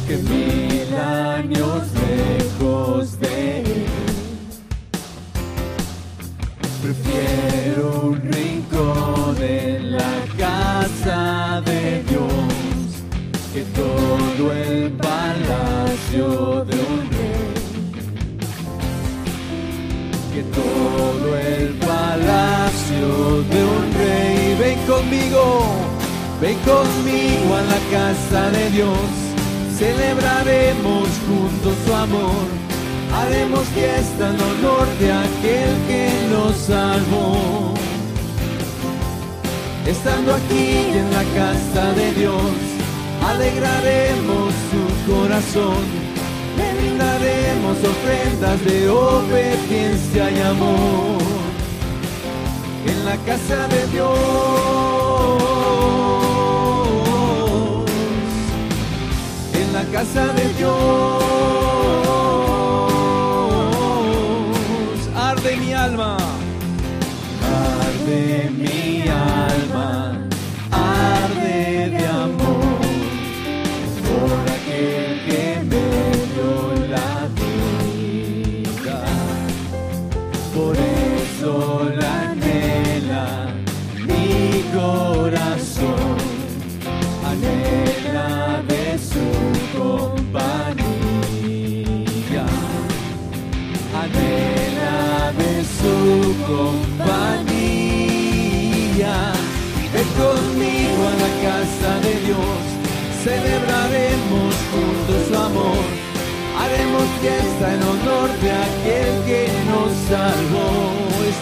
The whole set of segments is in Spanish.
que 1000 años lejos de Él. Prefiero un rincón en la casa de Dios que todo el palacio de un rey. Que todo el palacio de un rey. Ven conmigo a la casa de Dios. Celebraremos juntos su amor. Haremos fiesta en honor de aquel que nos salvó. Estando aquí en la casa de Dios, alegraremos su corazón. Le brindaremos ofrendas de obediencia y amor. En la casa de Dios, en la casa de Dios, arde mi alma, arde mi alma, arde de amor por aquel que me dio la vida. Por eso la anhela mi corazón, anhela de su compañía, anhela de su compañía. Ven conmigo a la casa de Dios, celebraremos juntos su amor. Haremos fiesta en honor de aquel que nos salvó.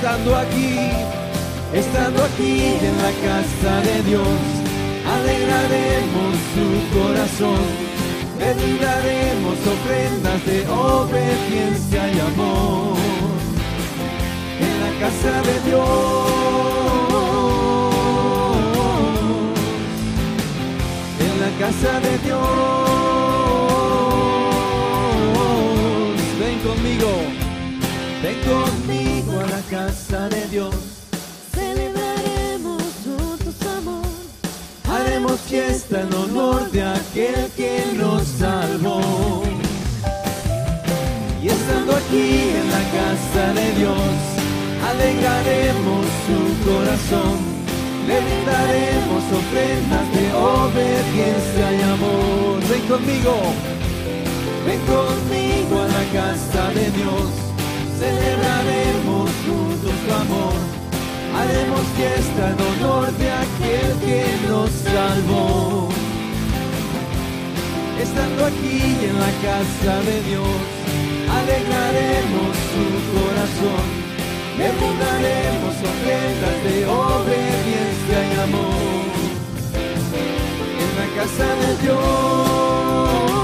Estando aquí en la casa de Dios, alegraremos su corazón. Le brindaremos ofrendas de obediencia y amor. En la casa de Dios, en la casa de Dios. Ven conmigo a la casa de Dios. Celebraremos juntos su amor. Haremos fiesta en honor de aquel que nos salvó. Y estando aquí en la casa de Dios, alegraremos su corazón. Le brindaremos ofrendas de obediencia y amor. Ven conmigo a la casa de Dios. Celebraremos juntos su amor. Haremos fiesta en honor de aquel que nos salvó. Estando aquí en la casa de Dios, alegraremos su corazón. Le brindaremos ofrendas de obediencia y amor. En la casa de Dios,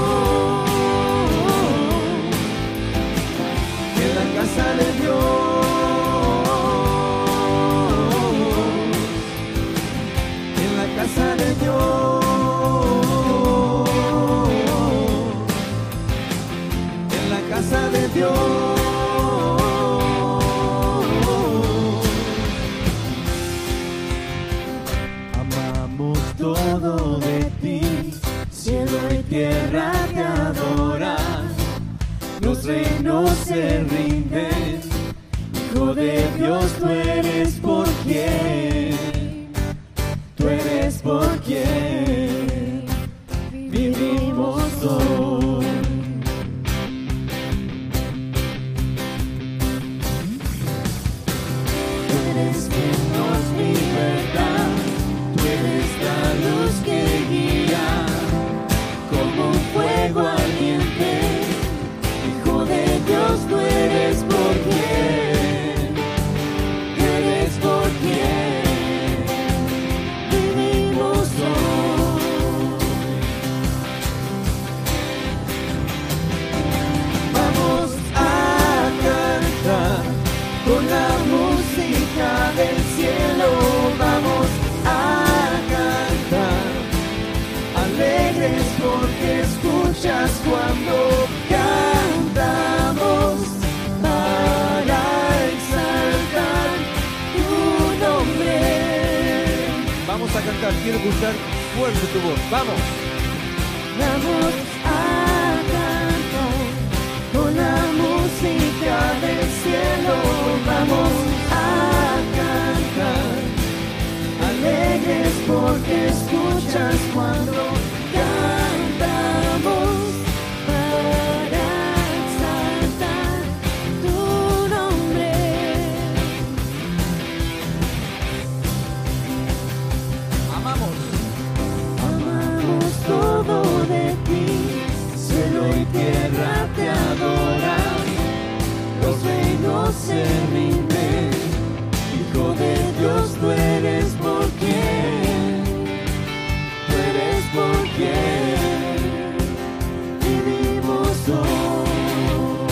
en la casa de Dios, en la casa de Dios, en la casa de Dios. Amamos todo de ti, cielo y tierra te adoran. Los reinos se rinden, Hijo de Dios, tú eres por quien, tú eres por quien vivimos hoy. Tú eres quien nos liberta, tú eres la luz que guía, como un fuego ardiente. Dios, tú eres por quien, tú eres por quien vivimos hoy. Vamos a cantar con la música del cielo, vamos a cantar alegres porque escuchas cuando cantamos para exaltar tu nombre. Vamos a cantar, quiero escuchar fuerte tu voz, vamos. Vamos a porque escuchas cuando cantamos para exaltar tu nombre. Amamos todo de ti, cielo y tierra te adoran, los reinos se rinden, Hijo de Dios tú eres por quien, tú eres por quien vivimos hoy.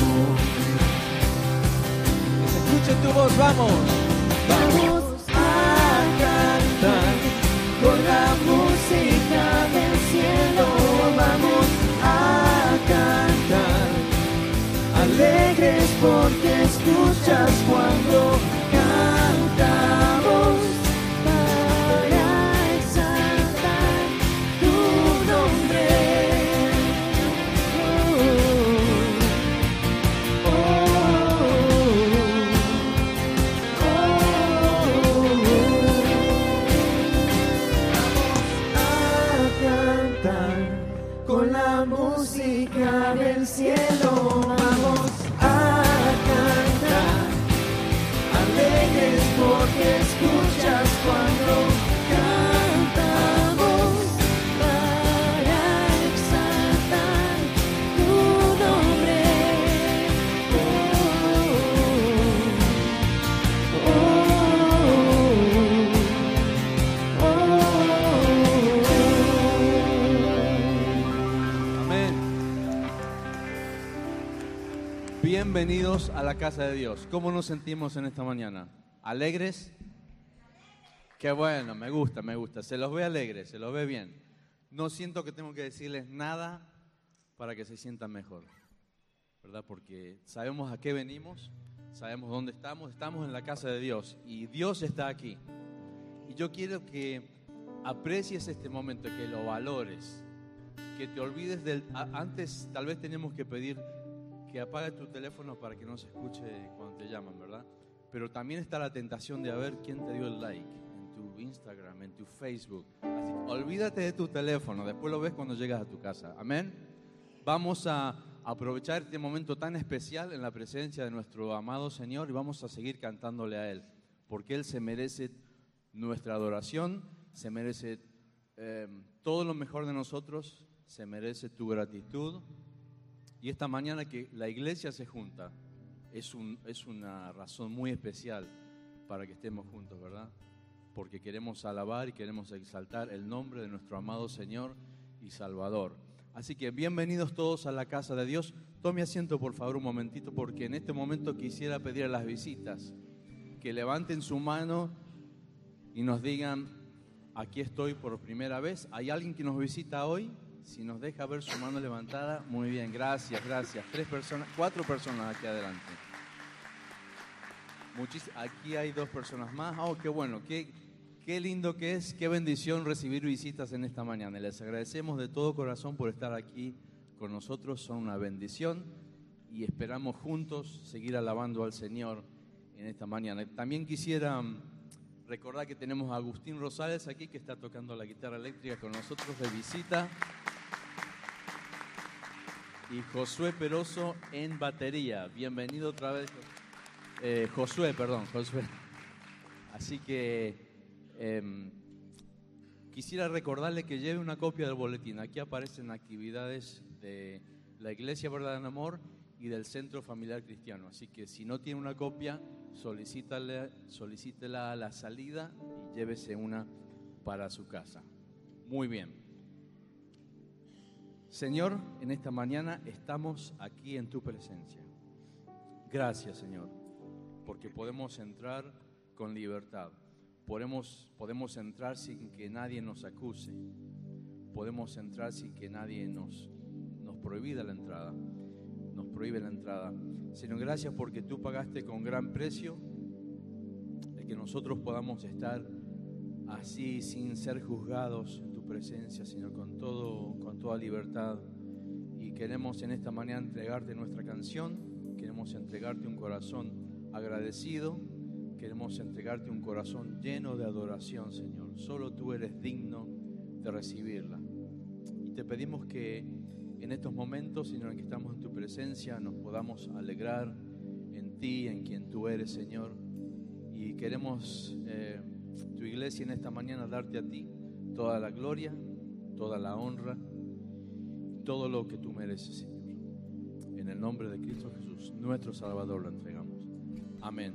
Que se escuche tu voz, vamos. Vamos a cantar con la música del cielo, vamos a cantar, alegres porque escuchas cuando cantamos para exaltar tu nombre. Con la música del cielo vamos a cantar, alegres porque escuchas cuando cantamos para exaltar tu nombre. Bienvenidos a la casa de Dios. ¿Cómo nos sentimos en esta mañana? ¿Alegres? Qué bueno, me gusta. Se los ve alegres, se los ve bien. No siento que tengo que decirles nada para que se sientan mejor, ¿verdad? Porque sabemos a qué venimos, sabemos dónde estamos en la casa de Dios y Dios está aquí. Y yo quiero que aprecies este momento, que lo valores, que te olvides del... Antes tal vez teníamos que pedir que apague tu teléfono para que no se escuche cuando te llaman, ¿verdad? Pero también está la tentación de ver quién te dio el like en tu Instagram, en tu Facebook. Así que olvídate de tu teléfono, después lo ves cuando llegas a tu casa. Amén. Vamos a aprovechar este momento tan especial en la presencia de nuestro amado Señor y vamos a seguir cantándole a Él, porque Él se merece nuestra adoración, se merece todo lo mejor de nosotros, se merece tu gratitud. Y esta mañana que la iglesia se junta es una razón muy especial para que estemos juntos, ¿verdad? Porque queremos alabar y queremos exaltar el nombre de nuestro amado Señor y Salvador. Así que bienvenidos todos a la casa de Dios. Tome asiento por favor un momentito, porque en este momento quisiera pedir a las visitas que levanten su mano y nos digan: aquí estoy por primera vez. ¿Hay alguien que nos visita hoy? Si nos deja ver su mano levantada, muy bien, gracias. 4 personas aquí adelante. Aquí hay 2 personas más. Oh, qué bueno, qué lindo que es, qué bendición recibir visitas en esta mañana. Les agradecemos de todo corazón por estar aquí con nosotros, son una bendición y esperamos juntos seguir alabando al Señor en esta mañana. También quisiera recordar que tenemos a Agustín Rosales aquí, que está tocando la guitarra eléctrica con nosotros de visita. Y Josué Peroso en batería. Bienvenido otra vez. Josué. Así que quisiera recordarle que lleve una copia del boletín. Aquí aparecen actividades de la Iglesia Verdad en Amor y del Centro Familiar Cristiano. Así que si no tiene una copia, solicítela a la salida y llévese una para su casa. Muy bien. Señor, en esta mañana estamos aquí en tu presencia. Gracias, Señor, porque podemos entrar con libertad. Podemos entrar sin que nadie nos acuse. Podemos entrar sin que nadie nos prohíba la entrada. Señor, gracias porque tú pagaste con gran precio el que nosotros podamos estar así sin ser juzgados en tu presencia, Señor, con toda libertad. Y queremos en esta mañana entregarte nuestra canción, queremos entregarte un corazón agradecido, queremos entregarte un corazón lleno de adoración, Señor. Solo tú eres digno de recibirla. Y te pedimos que en estos momentos, Señor, en que estamos en tu presencia, nos podamos alegrar en ti, en quien tú eres, Señor. Y queremos, tu iglesia, en esta mañana darte a ti toda la gloria, toda la honra, todo lo que tú mereces, Señor. En el nombre de Cristo Jesús, nuestro Salvador, lo entregamos. Amén.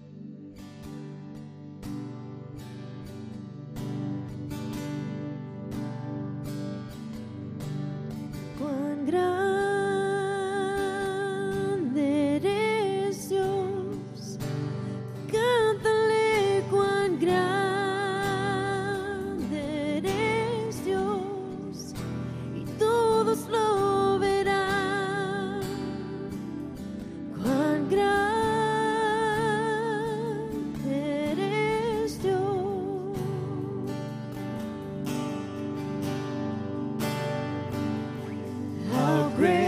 Cuán grande eres, Dios, cántale cuán grande eres, Dios, y todos lo verán. Cuán grande eres, Dios. How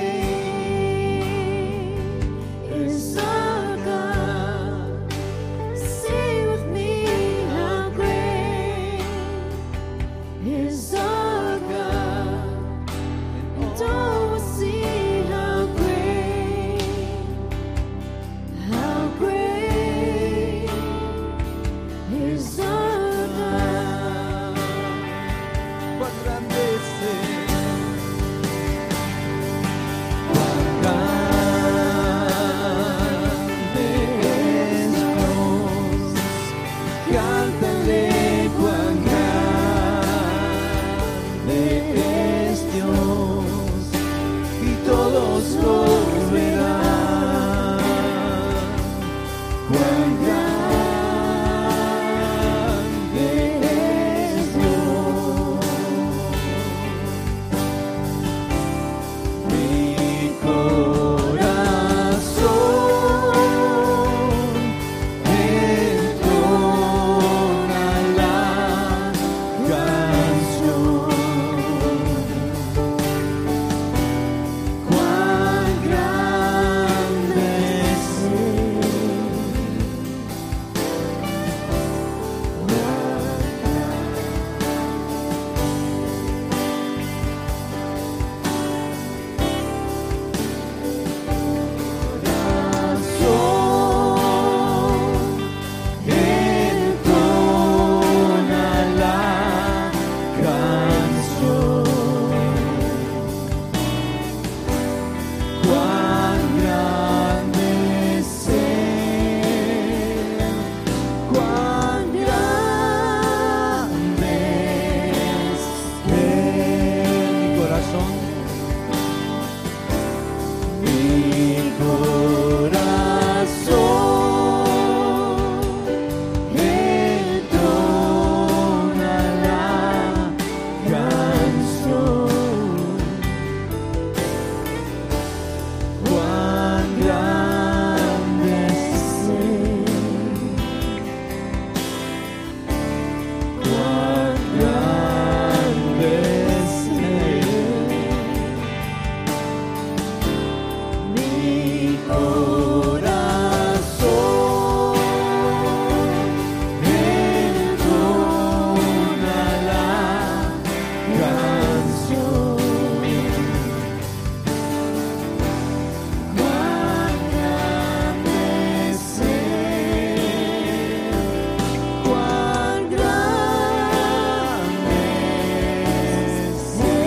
great is our God? Sing with me, how great is our God? And all will see how great is our God. Cuán grande es cántale cuán grande es Dios, y todos lo verán. Cuán grande es Dios. Mi corazón entona la canción. Cuán grande es entona la canción. Cuán grande es Él, cuán grande es Él. Mi corazón entona la canción. Cuán grande es Él, cuán grande es Él. Mi corazón entona la canción. Cuán grande es Él, cuán grande es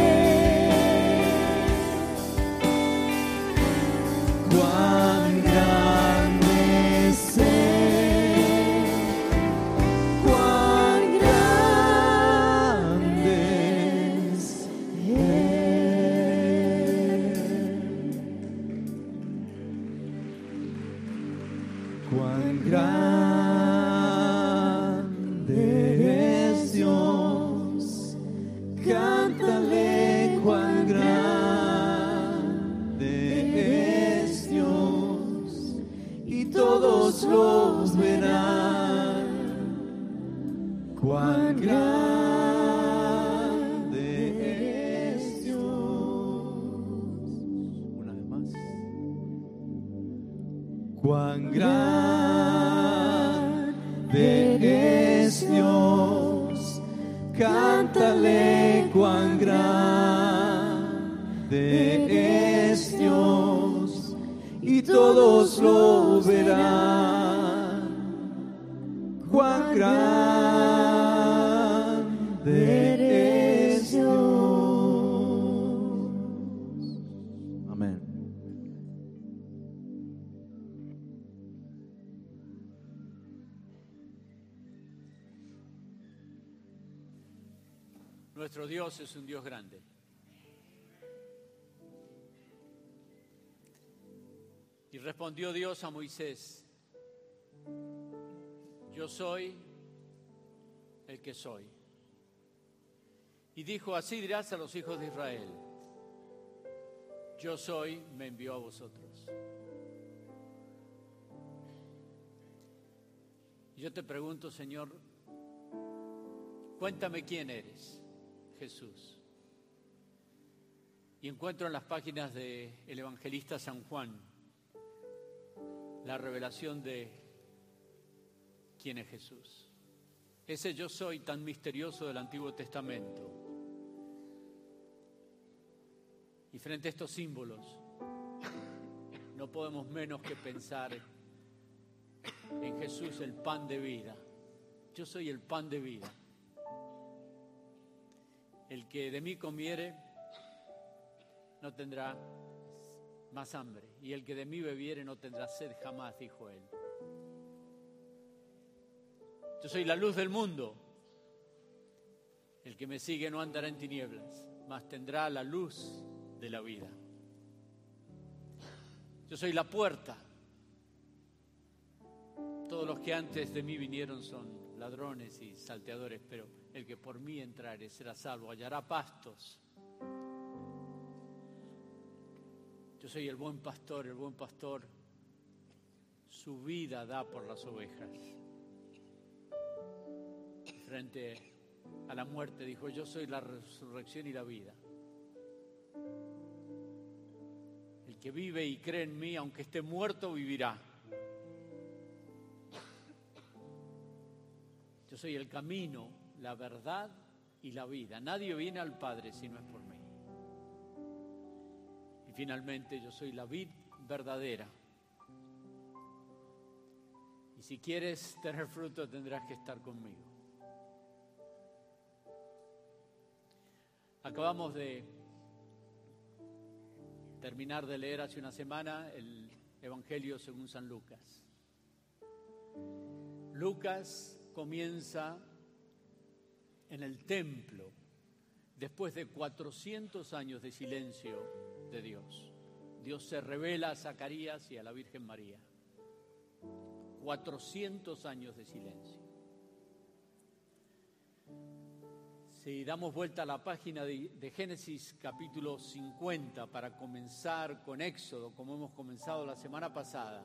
Él. Cuán grande es Él, cuán grande es Él. Cuán grande es Dios, cántale cuán grande es Dios, y todos los verán. Cuán grande es Dios. Una vez más. Cuán grande es Dios, cántale cuán grande es Dios, y todos lo verán. Cuán grande es Dios. Amén. Nuestro Dios es un Dios grande. Y respondió Dios a Moisés: yo soy el que soy. Y dijo: así dirás a los hijos de Israel: yo soy, me envió a vosotros. Y yo te pregunto, Señor, cuéntame quién eres. Jesús. Y encuentro en las páginas del evangelista San Juan la revelación de quién es Jesús. Ese yo soy tan misterioso del Antiguo Testamento. Y frente a estos símbolos no podemos menos que pensar en Jesús, el pan de vida. Yo soy el pan de vida. El que de mí comiere no tendrá más hambre, y el que de mí bebiere no tendrá sed jamás, dijo él. Yo soy la luz del mundo. El que me sigue no andará en tinieblas, mas tendrá la luz de la vida. Yo soy la puerta. Todos los que antes de mí vinieron son ladrones y salteadores, pero el que por mí entrare será salvo, hallará pastos. Yo soy el buen pastor su vida da por las ovejas. Frente a la muerte dijo: yo soy la resurrección y la vida. El que vive y cree en mí, aunque esté muerto, vivirá. Yo soy el camino, la verdad y la vida. Nadie viene al Padre si no es por mí. Y finalmente, yo soy la vid verdadera. Y si quieres tener fruto, tendrás que estar conmigo. Acabamos de terminar de leer hace una semana el Evangelio según San Lucas. Lucas comienza en el templo después de 400 años de silencio de Dios. Dios se revela a Zacarías y a la Virgen María. 400 años de silencio. Si damos vuelta a la página de Génesis capítulo 50 para comenzar con Éxodo, como hemos comenzado la semana pasada,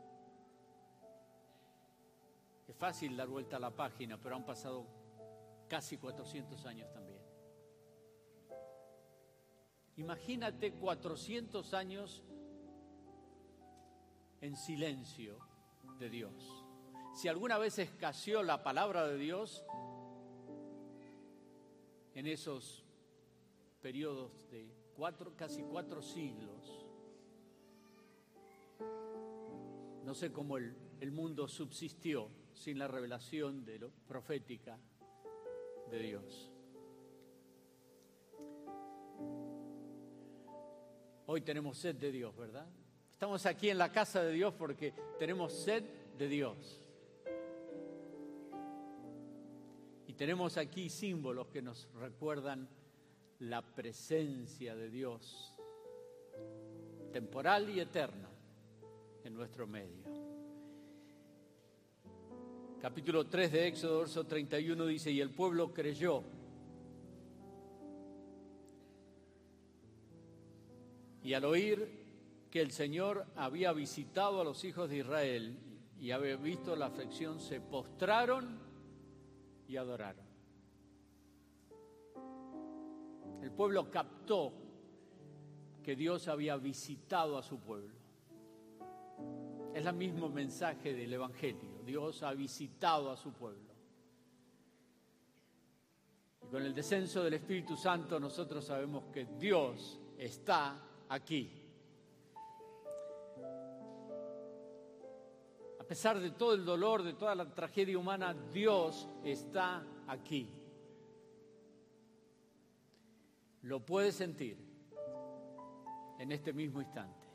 es fácil dar vuelta a la página, pero han pasado casi 400 años también. Imagínate 400 años en silencio de Dios. Si alguna vez escaseó la palabra de Dios en esos periodos de casi 4 siglos, no sé cómo el mundo subsistió sin la revelación de lo profética de Dios. Hoy tenemos sed de Dios, ¿verdad? Estamos aquí en la casa de Dios porque tenemos sed de Dios. Y tenemos aquí símbolos que nos recuerdan la presencia de Dios, temporal y eterna, en nuestro medio. Capítulo 3 de Éxodo, verso 31 dice: y el pueblo creyó. Y al oír que el Señor había visitado a los hijos de Israel y había visto la aflicción, se postraron y adoraron. El pueblo captó que Dios había visitado a su pueblo. Es el mismo mensaje del Evangelio. Dios ha visitado a su pueblo. Y Con el descenso del Espíritu Santo nosotros sabemos que Dios está aquí. A pesar de todo el dolor, de toda la tragedia humana, Dios está aquí. Lo puedes sentir en este mismo instante.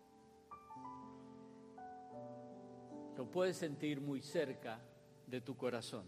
Lo puedes sentir muy cerca de tu corazón.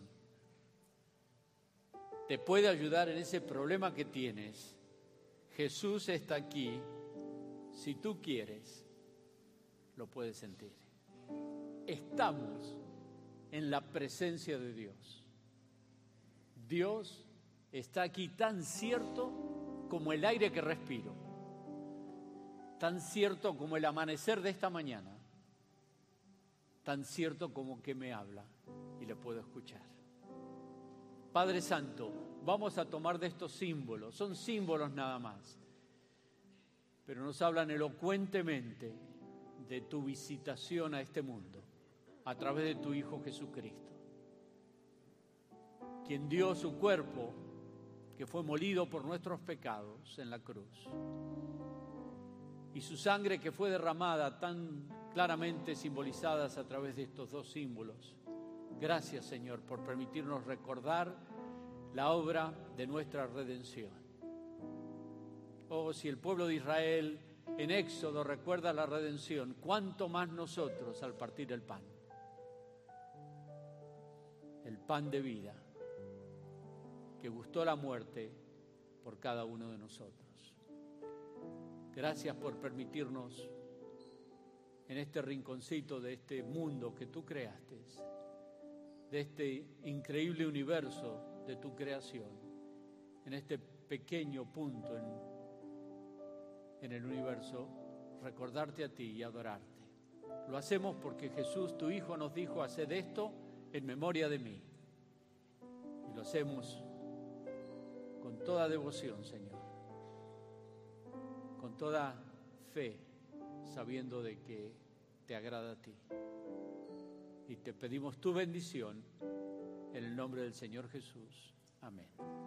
Te puede ayudar en ese problema que tienes. Jesús está aquí. Si tú quieres, lo puedes sentir. Estamos en la presencia de Dios. Dios está aquí tan cierto como el aire que respiro, tan cierto como el amanecer de esta mañana, tan cierto como que me habla y le puedo escuchar. Padre Santo, vamos a tomar de estos símbolos, son símbolos nada más, pero nos hablan elocuentemente de tu visitación a este mundo a través de tu Hijo Jesucristo, quien dio su cuerpo, que fue molido por nuestros pecados en la cruz, y su sangre que fue derramada, tan claramente simbolizadas a través de estos dos símbolos. Gracias, Señor, por permitirnos recordar la obra de nuestra redención. Oh, si el pueblo de Israel en Éxodo recuerda la redención, ¿cuánto más nosotros al partir el pan de vida que gustó la muerte por cada uno de nosotros? Gracias por permitirnos en este rinconcito de este mundo que tú creaste, de este increíble universo de tu creación, en este pequeño punto en el universo, recordarte a ti y adorarte. Lo hacemos porque Jesús, tu Hijo, nos dijo: haced esto en memoria de mí. Y lo hacemos con toda devoción, Señor, con toda fe, sabiendo de que te agrada a ti. Y te pedimos tu bendición en el nombre del Señor Jesús. Amén.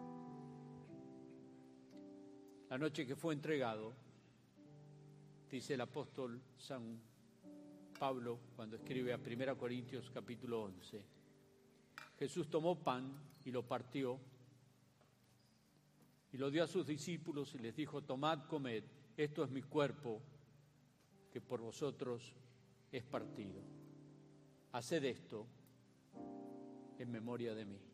La noche que fue entregado, dice el apóstol San Pablo cuando escribe a 1 Corintios capítulo 11, Jesús tomó pan y lo partió y lo dio a sus discípulos y les dijo: tomad, comed, esto es mi cuerpo que por vosotros es partido. Haced esto en memoria de mí.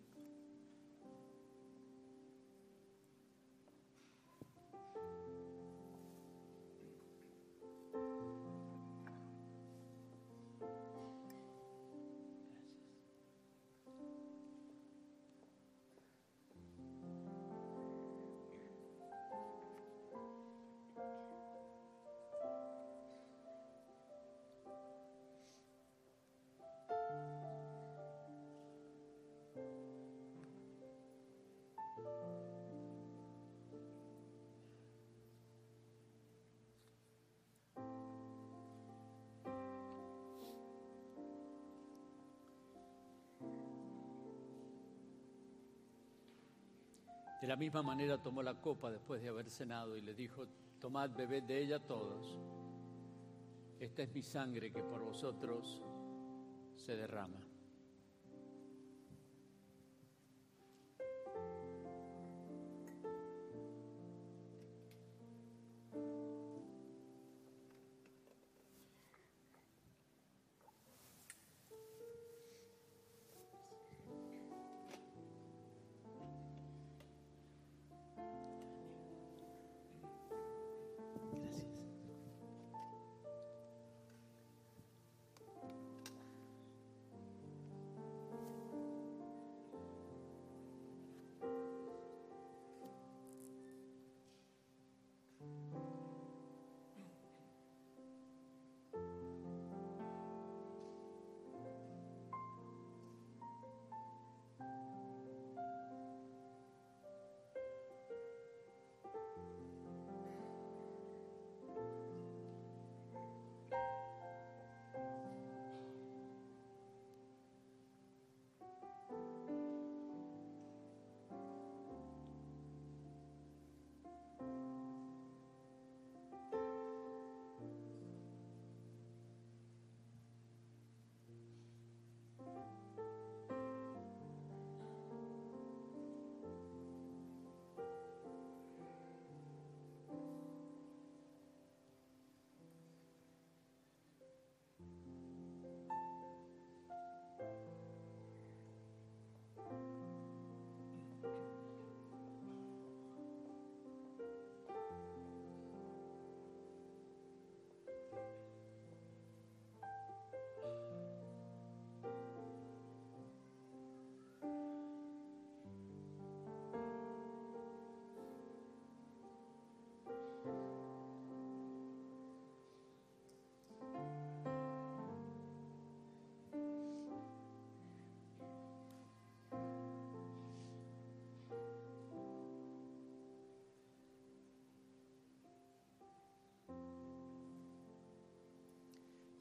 De la misma manera tomó la copa después de haber cenado y le dijo: tomad, bebed de ella todos. Esta es mi sangre que por vosotros se derrama.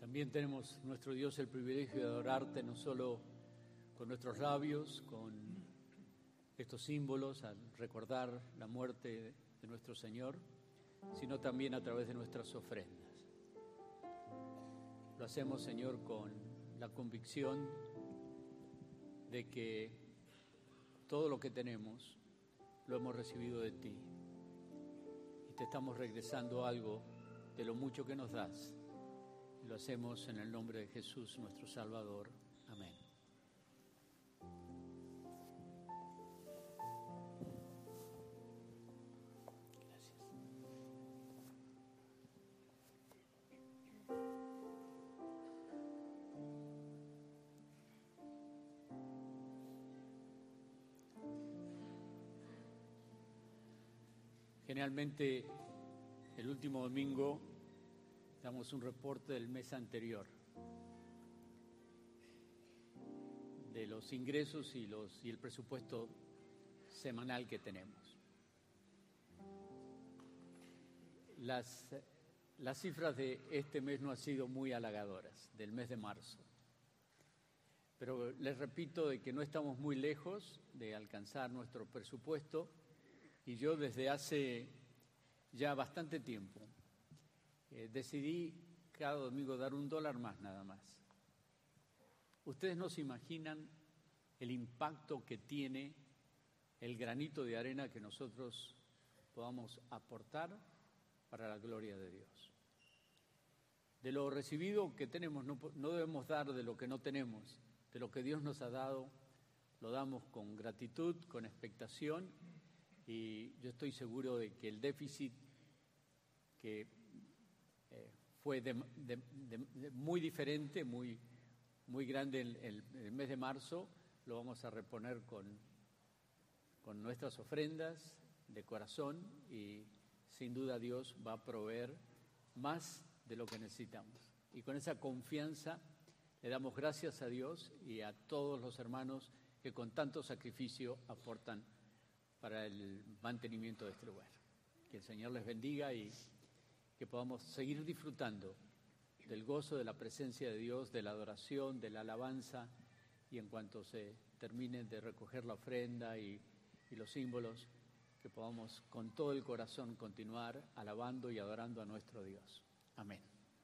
También tenemos, nuestro Dios, el privilegio de adorarte no solo con nuestros labios, con estos símbolos, al recordar la muerte de nuestro Señor, sino también a través de nuestras ofrendas. Lo hacemos, Señor, con la convicción de que todo lo que tenemos lo hemos recibido de ti y te estamos regresando algo de lo mucho que nos das. Y lo hacemos en el nombre de Jesús, nuestro Salvador. Amén. Generalmente, el último domingo damos un reporte del mes anterior, de los ingresos y el presupuesto semanal que tenemos. Las cifras de este mes no han sido muy halagadoras, del mes de marzo. Pero les repito de que no estamos muy lejos de alcanzar nuestro presupuesto. Y yo desde hace ya bastante tiempo decidí cada domingo dar $1 más nada más. Ustedes no se imaginan el impacto que tiene el granito de arena que nosotros podamos aportar para la gloria de Dios. De lo recibido que tenemos no debemos dar de lo que no tenemos, de lo que Dios nos ha dado, lo damos con gratitud, con expectación. Y yo estoy seguro de que el déficit que fue muy diferente, muy grande el mes de marzo, lo vamos a reponer con nuestras ofrendas de corazón y sin duda Dios va a proveer más de lo que necesitamos. Y con esa confianza le damos gracias a Dios y a todos los hermanos que con tanto sacrificio aportan para el mantenimiento de este lugar. Que el Señor les bendiga y que podamos seguir disfrutando del gozo de la presencia de Dios, de la adoración, de la alabanza, y en cuanto se termine de recoger la ofrenda y los símbolos, que podamos con todo el corazón continuar alabando y adorando a nuestro Dios. Amén.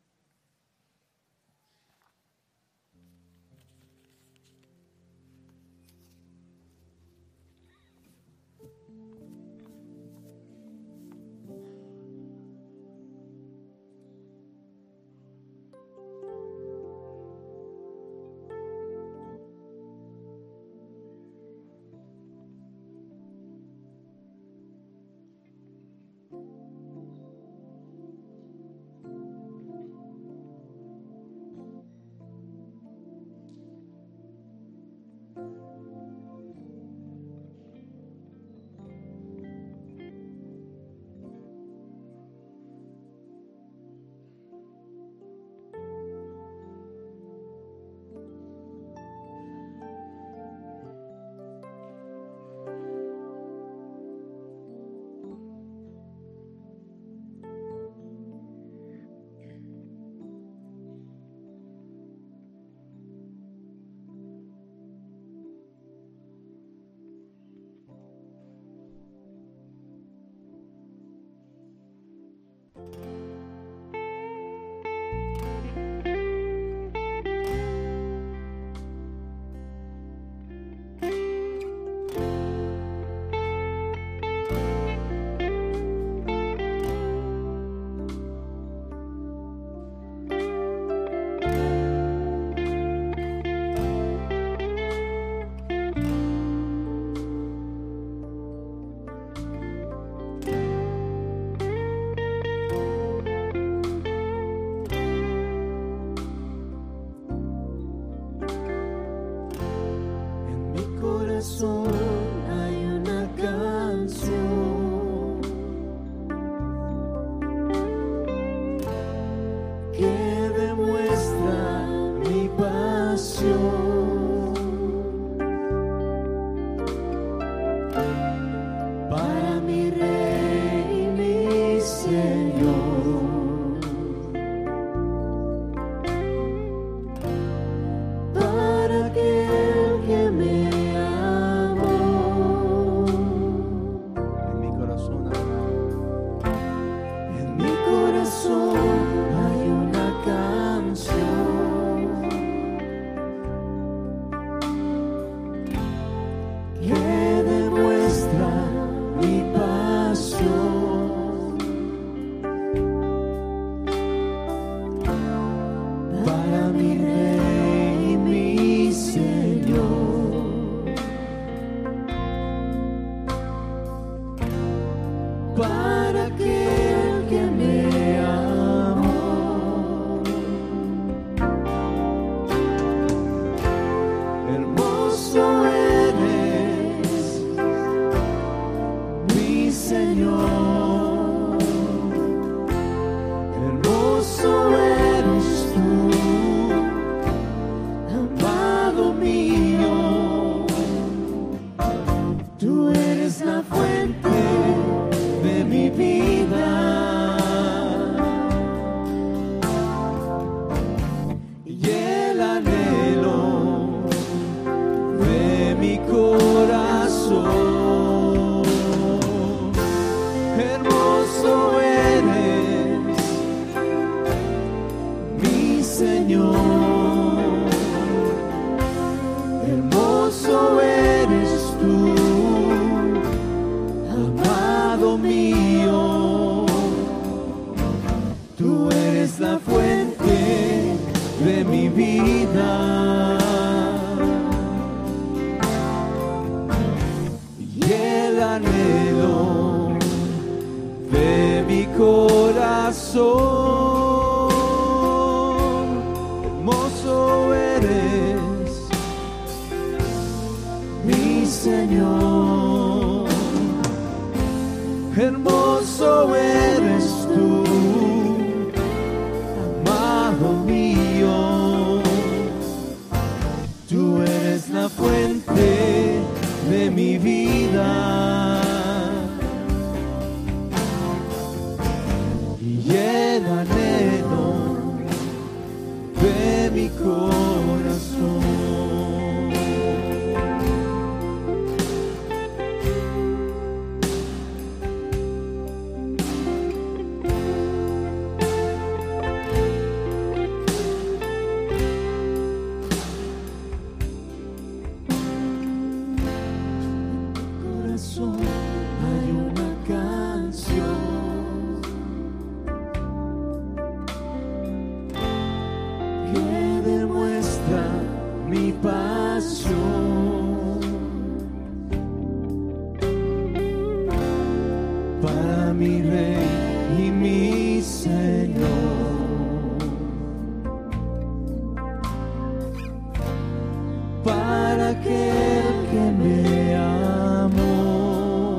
Hay una canción que demuestra mi pasión para mi Rey y mi Señor. corazón hay una canción que demuestra mi pasión para mi Rey y mi Señor, para aquel que me amó. Hermoso eres, mi Señor, hermoso eres tú, amado mío. Tú eres la fuente de mi vida y el anhelo de mi corazón. Hermoso eres, mi Señor, hermoso eres tú, amado mío. Tú eres la fuente de mi vida y el anhelo de mi corazón. Hermoso eres, mi Señor, hermoso eres tú, amado mío. Tú eres la fuente de mi vida y el anhelo de mi corazón. Hay una canción que demuestra mi pasión para mi Rey y mi Señor, para aquel que me amó.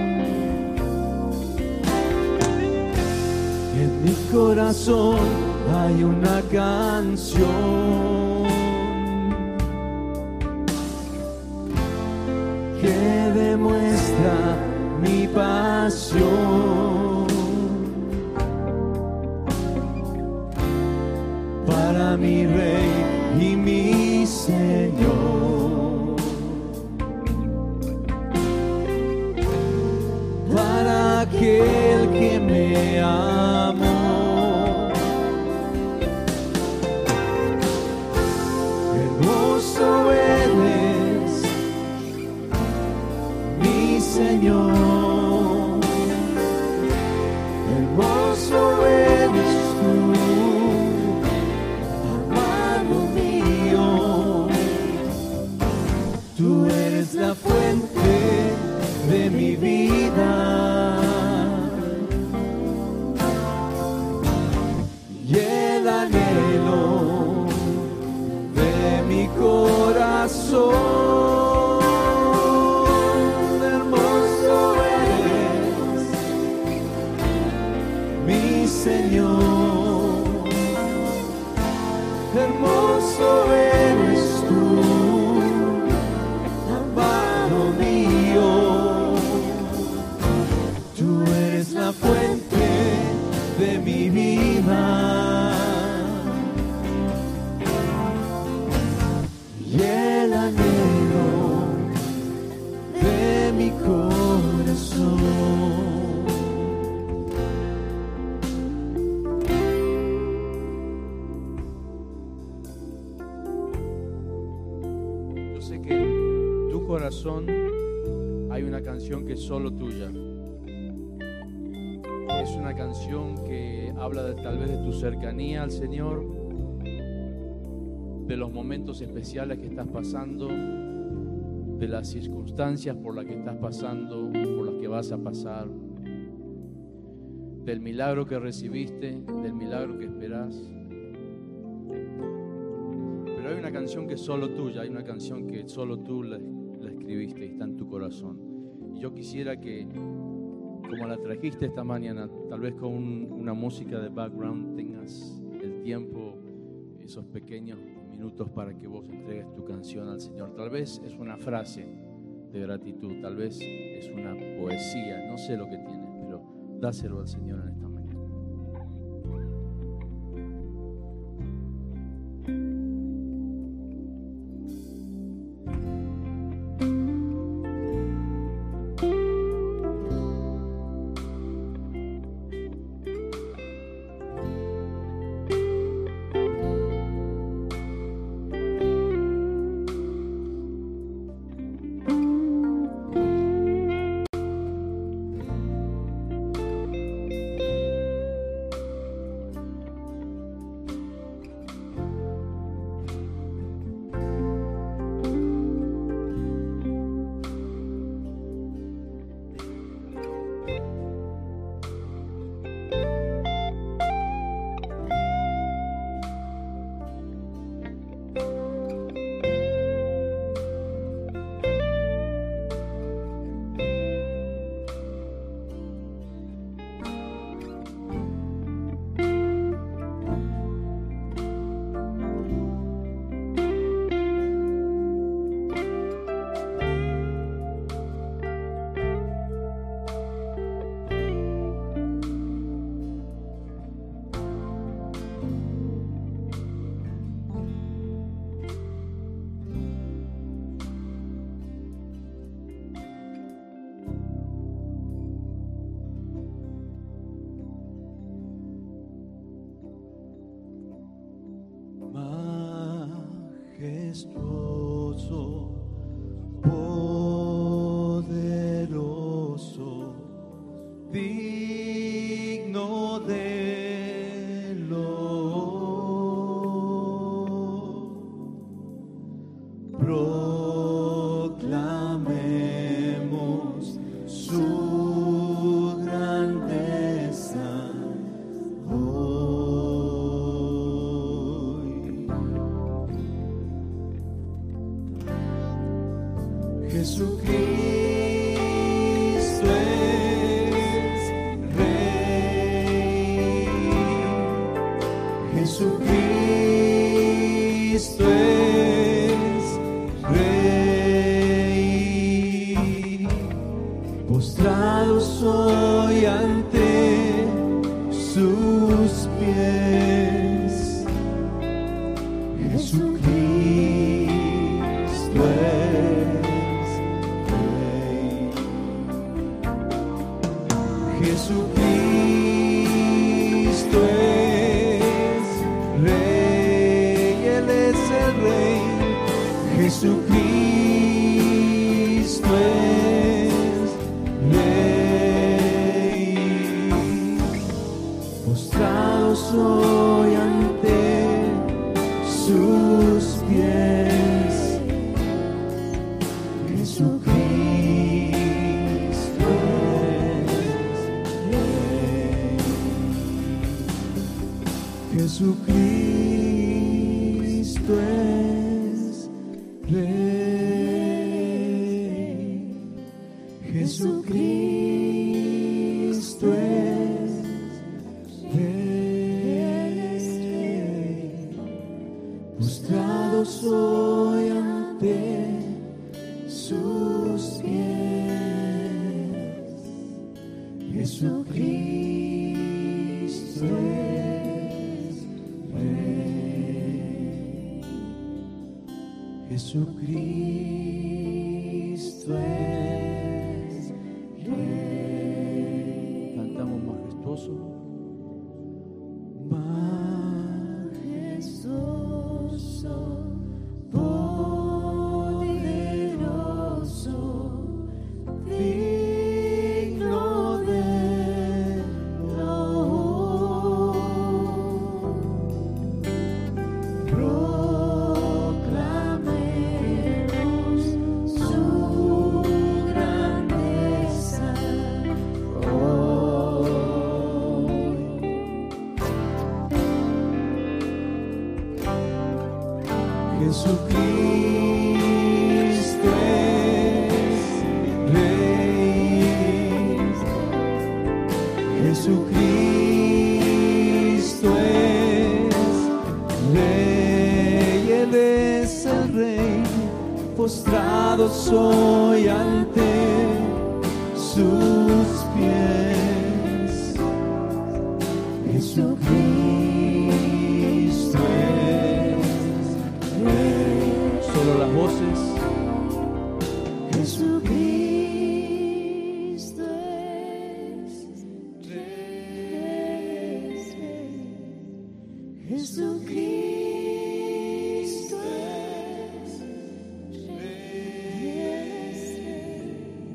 En mi corazón hay una canción que demuestra mi pasión para mi Rey y mi Señor, para aquel que me amó. Hermoso eres, mi Señor, hermoso eres tú, amado mío. Tú eres la fuente de mi vida y el anhelo de mi corazón. Hermoso eres, mi Señor, hermoso eres tú, amado mío. Tú eres la fuente de mi vida y el anhelo de mi corazón. corazón hay una canción que es solo tuya. Es una canción que habla tal vez de tu cercanía al Señor, de los momentos especiales que estás pasando, de las circunstancias por las que estás pasando, por las que vas a pasar, del milagro que recibiste, del milagro que esperás. Pero hay una canción que es solo tuya, hay una canción que solo tú la escribiste y está en tu corazón. Y yo quisiera que, como la trajiste esta mañana, tal vez con una música de background, tengas el tiempo, esos pequeños minutos para que vos entregues tu canción al Señor. Tal vez es una frase de gratitud, tal vez es una poesía, no sé lo que tiene, pero dáselo al Señor en esta mañana. Majestuoso, poderoso, digno de proclamemos su grandeza hoy. Jesucristo es Rey, Jesucristo es Rey, postrado soy ante sus pies. Jesucristo es Rey, Jesucristo es Rey, Él es el Rey. Jesucristo es Rey, postrado soy ante sus pies. Jesucristo es Rey, Jesucristo es Rey, Jesucristo es Rey, postrado soy ante sus pies. Jesucristo es Rey, Jesucristo es Rey. Cantamos majestuoso. Majestuoso, poderoso, Jesucristo es Rey. Jesucristo es Rey. Él es el Rey. Postrado soy ante sus pies. Jesucristo es Rey. Solo las voces. Jesucristo es Rey. Jesucristo es Rey.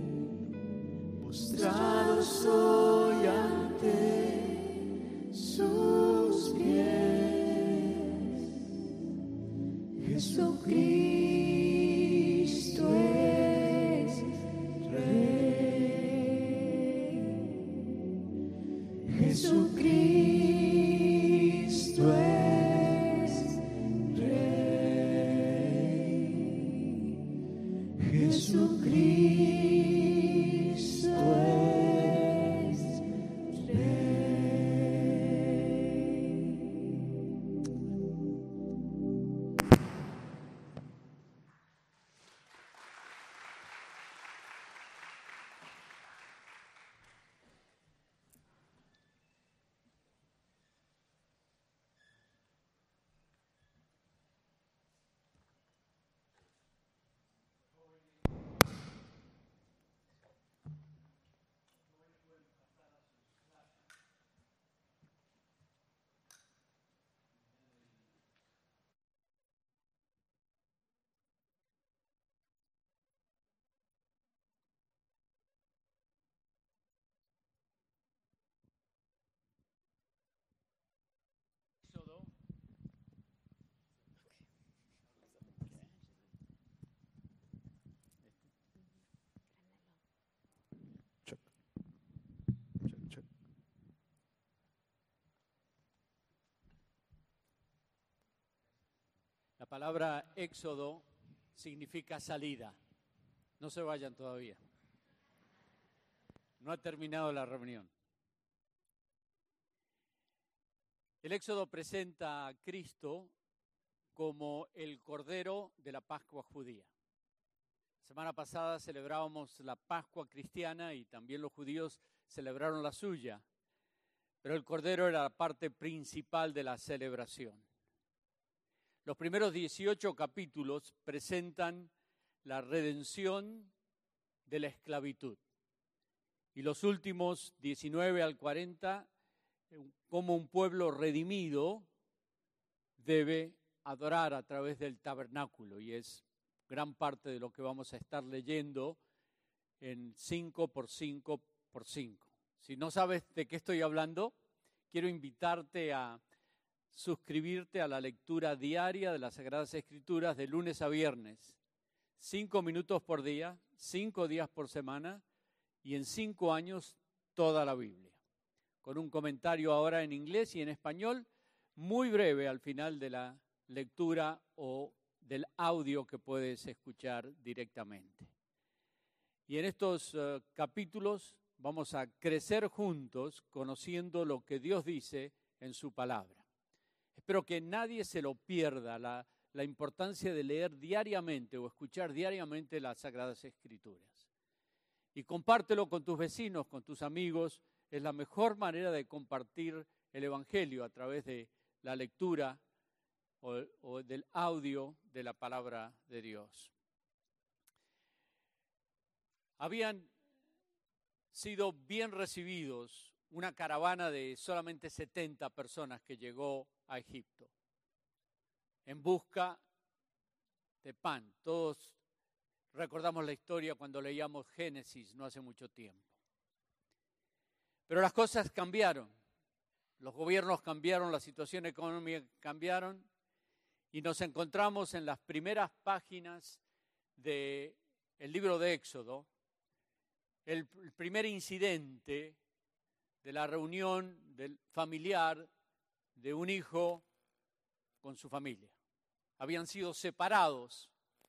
Postrado soy ante sus pies. Jesucristo es Rey. Jesucristo es Rey. Jesucristo es La palabra éxodo significa salida. No se vayan todavía. No ha terminado la reunión. El éxodo presenta a Cristo como el Cordero de la Pascua judía. La semana pasada celebrábamos la Pascua cristiana y también los judíos celebraron la suya, pero el Cordero era la parte principal de la celebración. Los primeros 18 capítulos presentan la redención de la esclavitud y los últimos 19 al 40 cómo un pueblo redimido debe adorar a través del tabernáculo, y es gran parte de lo que vamos a estar leyendo en 5x5x5. Si no sabes de qué estoy hablando, quiero invitarte a suscribirte a la lectura diaria de las Sagradas Escrituras de lunes a viernes, 5 minutos por día, 5 días por semana y en 5 años toda la Biblia, con un comentario ahora en inglés y en español, muy breve al final de la lectura o del audio que puedes escuchar directamente. Y en estos capítulos vamos a crecer juntos conociendo lo que Dios dice en su palabra. Espero que nadie se lo pierda, la importancia de leer diariamente o escuchar diariamente las Sagradas Escrituras. Y compártelo con tus vecinos, con tus amigos. Es la mejor manera de compartir el Evangelio a través de la lectura o del audio de la palabra de Dios. Habían sido bien recibidos una caravana de solamente 70 personas que llegó a Egipto en busca de pan. Todos recordamos la historia cuando leíamos Génesis no hace mucho tiempo. Pero las cosas cambiaron, los gobiernos cambiaron, la situación económica cambiaron y nos encontramos en las primeras páginas del libro de Éxodo, el primer incidente de la reunión del familiar de un hijo con su familia. habían sido separados,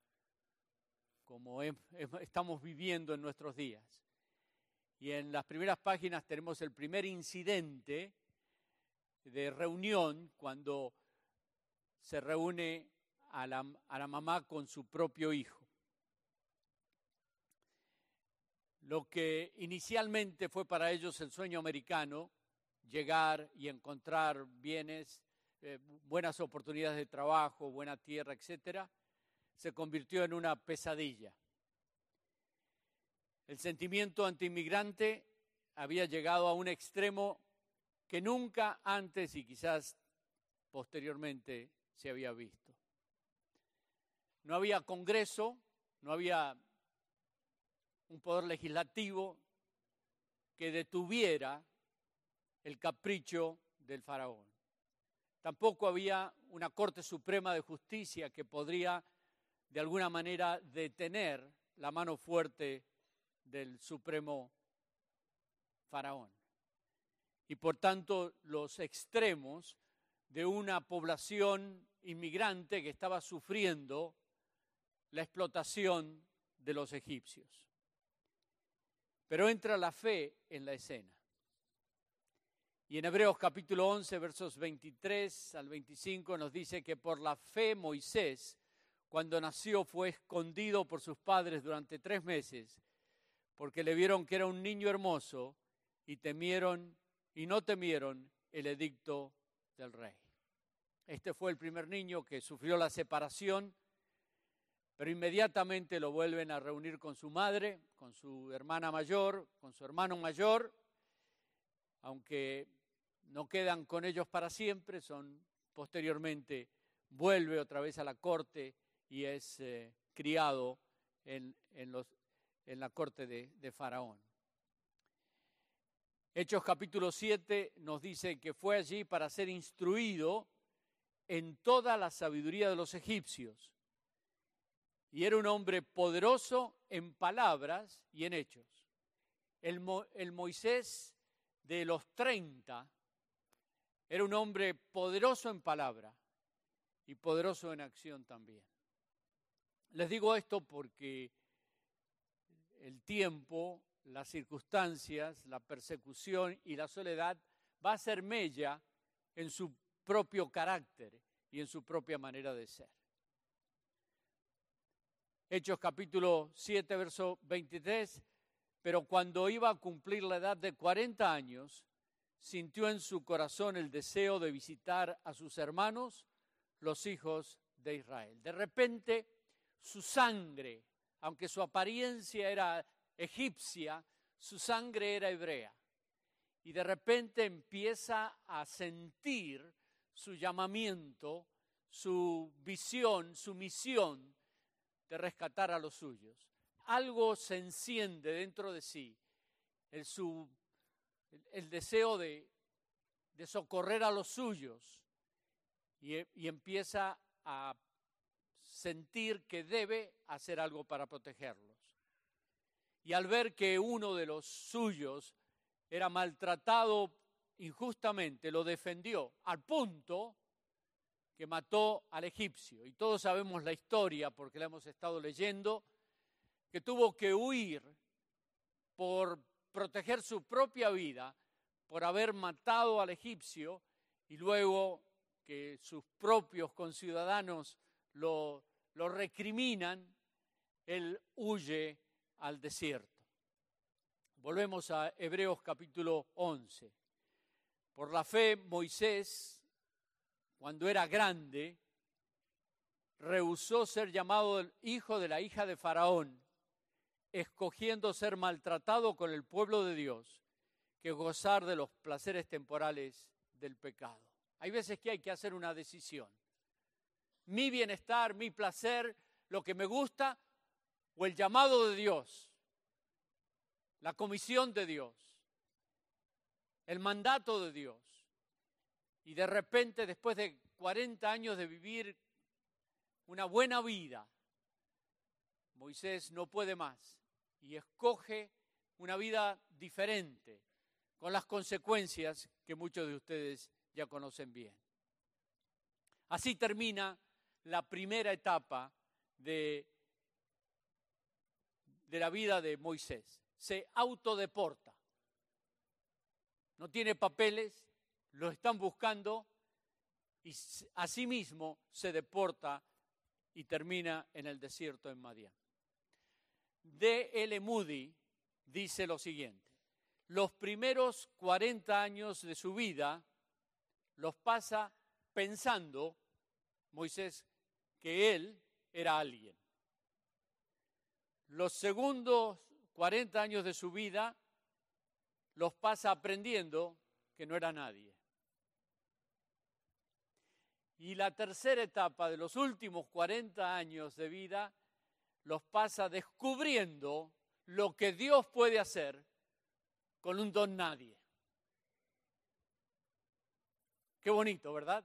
como estamos viviendo en nuestros días. Y en las primeras páginas tenemos el primer incidente de reunión cuando se reúne a la mamá con su propio hijo. Lo que inicialmente fue para ellos el sueño americano, llegar y encontrar bienes, buenas oportunidades de trabajo, buena tierra, etcétera, se convirtió en una pesadilla. El sentimiento antiinmigrante había llegado a un extremo que nunca antes y quizás posteriormente se había visto. No había Congreso, no había un poder legislativo que detuviera el capricho del faraón. Tampoco había una Corte Suprema de Justicia que podría de alguna manera detener la mano fuerte del supremo faraón. Y por tanto los extremos de una población inmigrante que estaba sufriendo la explotación de los egipcios. Pero entra la fe en la escena. Y en Hebreos capítulo 11, versos 23 al 25 nos dice que por la fe Moisés, cuando nació, fue escondido por sus padres durante 3 meses, porque le vieron que era un niño hermoso y no temieron el edicto del rey. Este fue el primer niño que sufrió la separación, pero inmediatamente lo vuelven a reunir con su madre, con su hermana mayor, con su hermano mayor, aunque no quedan con ellos para siempre, posteriormente vuelve otra vez a la corte y es criado en la corte de Faraón. Hechos capítulo 7 nos dice que fue allí para ser instruido en toda la sabiduría de los egipcios. Y era un hombre poderoso en palabras y en hechos. El Moisés de los 30 era un hombre poderoso en palabra y poderoso en acción también. Les digo esto porque el tiempo, las circunstancias, la persecución y la soledad va a hacer mella en su propio carácter y en su propia manera de ser. Hechos capítulo 7, verso 23, pero cuando iba a cumplir la edad de 40 años, sintió en su corazón el deseo de visitar a sus hermanos, los hijos de Israel. De repente, su sangre, aunque su apariencia era egipcia, su sangre era hebrea. Y de repente empieza a sentir su llamamiento, su visión, su misión de rescatar a los suyos. Algo se enciende dentro de sí, el deseo de socorrer a los suyos y empieza a sentir que debe hacer algo para protegerlos. Y al ver que uno de los suyos era maltratado injustamente, lo defendió al punto que mató al egipcio. Y todos sabemos la historia porque la hemos estado leyendo, que tuvo que huir por proteger su propia vida, por haber matado al egipcio, y luego que sus propios conciudadanos lo recriminan, él huye al desierto. Volvemos a Hebreos capítulo 11. Por la fe, Moisés, cuando era grande, rehusó ser llamado el hijo de la hija de Faraón, escogiendo ser maltratado con el pueblo de Dios que gozar de los placeres temporales del pecado. Hay veces que hay que hacer una decisión. Mi bienestar, mi placer, lo que me gusta, o el llamado de Dios, la comisión de Dios, el mandato de Dios. Y de repente, después de 40 años de vivir una buena vida, Moisés no puede más y escoge una vida diferente, con las consecuencias que muchos de ustedes ya conocen bien. Así termina la primera etapa de la vida de Moisés. Se autodeporta. No tiene papeles, lo están buscando y asimismo se deporta y termina en el desierto en Madián. D.L. Moody dice lo siguiente: los primeros 40 años de su vida los pasa pensando, Moisés, que él era alguien. Los segundos 40 años de su vida los pasa aprendiendo que no era nadie. Y la tercera etapa de los últimos 40 años de vida los pasa descubriendo lo que Dios puede hacer con un don nadie. Qué bonito, ¿verdad?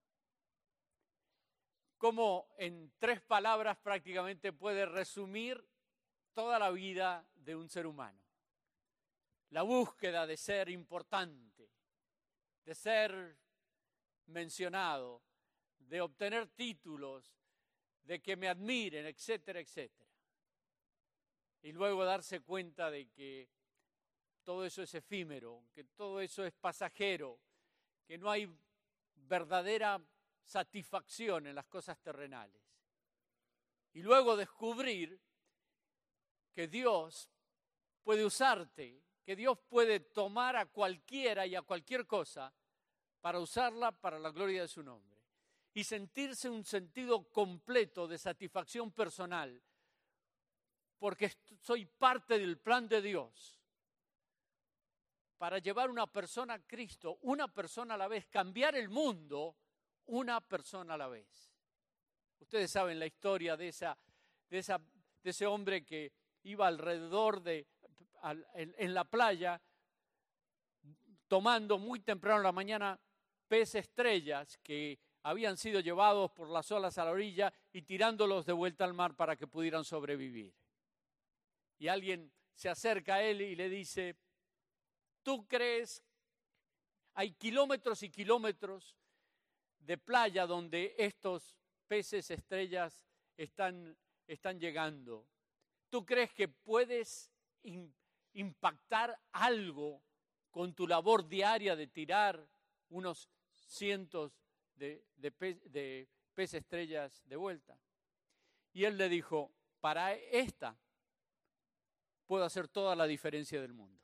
Como en 3 palabras prácticamente puede resumir toda la vida de un ser humano. La búsqueda de ser importante, de ser mencionado, de obtener títulos, de que me admiren, etcétera, etcétera. Y luego darse cuenta de que todo eso es efímero, que todo eso es pasajero, que no hay verdadera satisfacción en las cosas terrenales. Y luego descubrir que Dios puede usarte, que Dios puede tomar a cualquiera y a cualquier cosa para usarla para la gloria de su nombre. Y sentirse un sentido completo de satisfacción personal, porque soy parte del plan de Dios para llevar una persona a Cristo, una persona a la vez, cambiar el mundo, una persona a la vez. Ustedes saben la historia de ese hombre que iba alrededor en la playa, tomando muy temprano en la mañana peces estrellas que habían sido llevados por las olas a la orilla y tirándolos de vuelta al mar para que pudieran sobrevivir. Y alguien se acerca a él y le dice: ¿tú crees? Hay kilómetros y kilómetros de playa donde estos peces estrellas están llegando. ¿Tú crees que puedes impactar algo con tu labor diaria de tirar unos cientos de peces estrellas de vuelta? Y él le dijo: para esta puedo hacer toda la diferencia del mundo.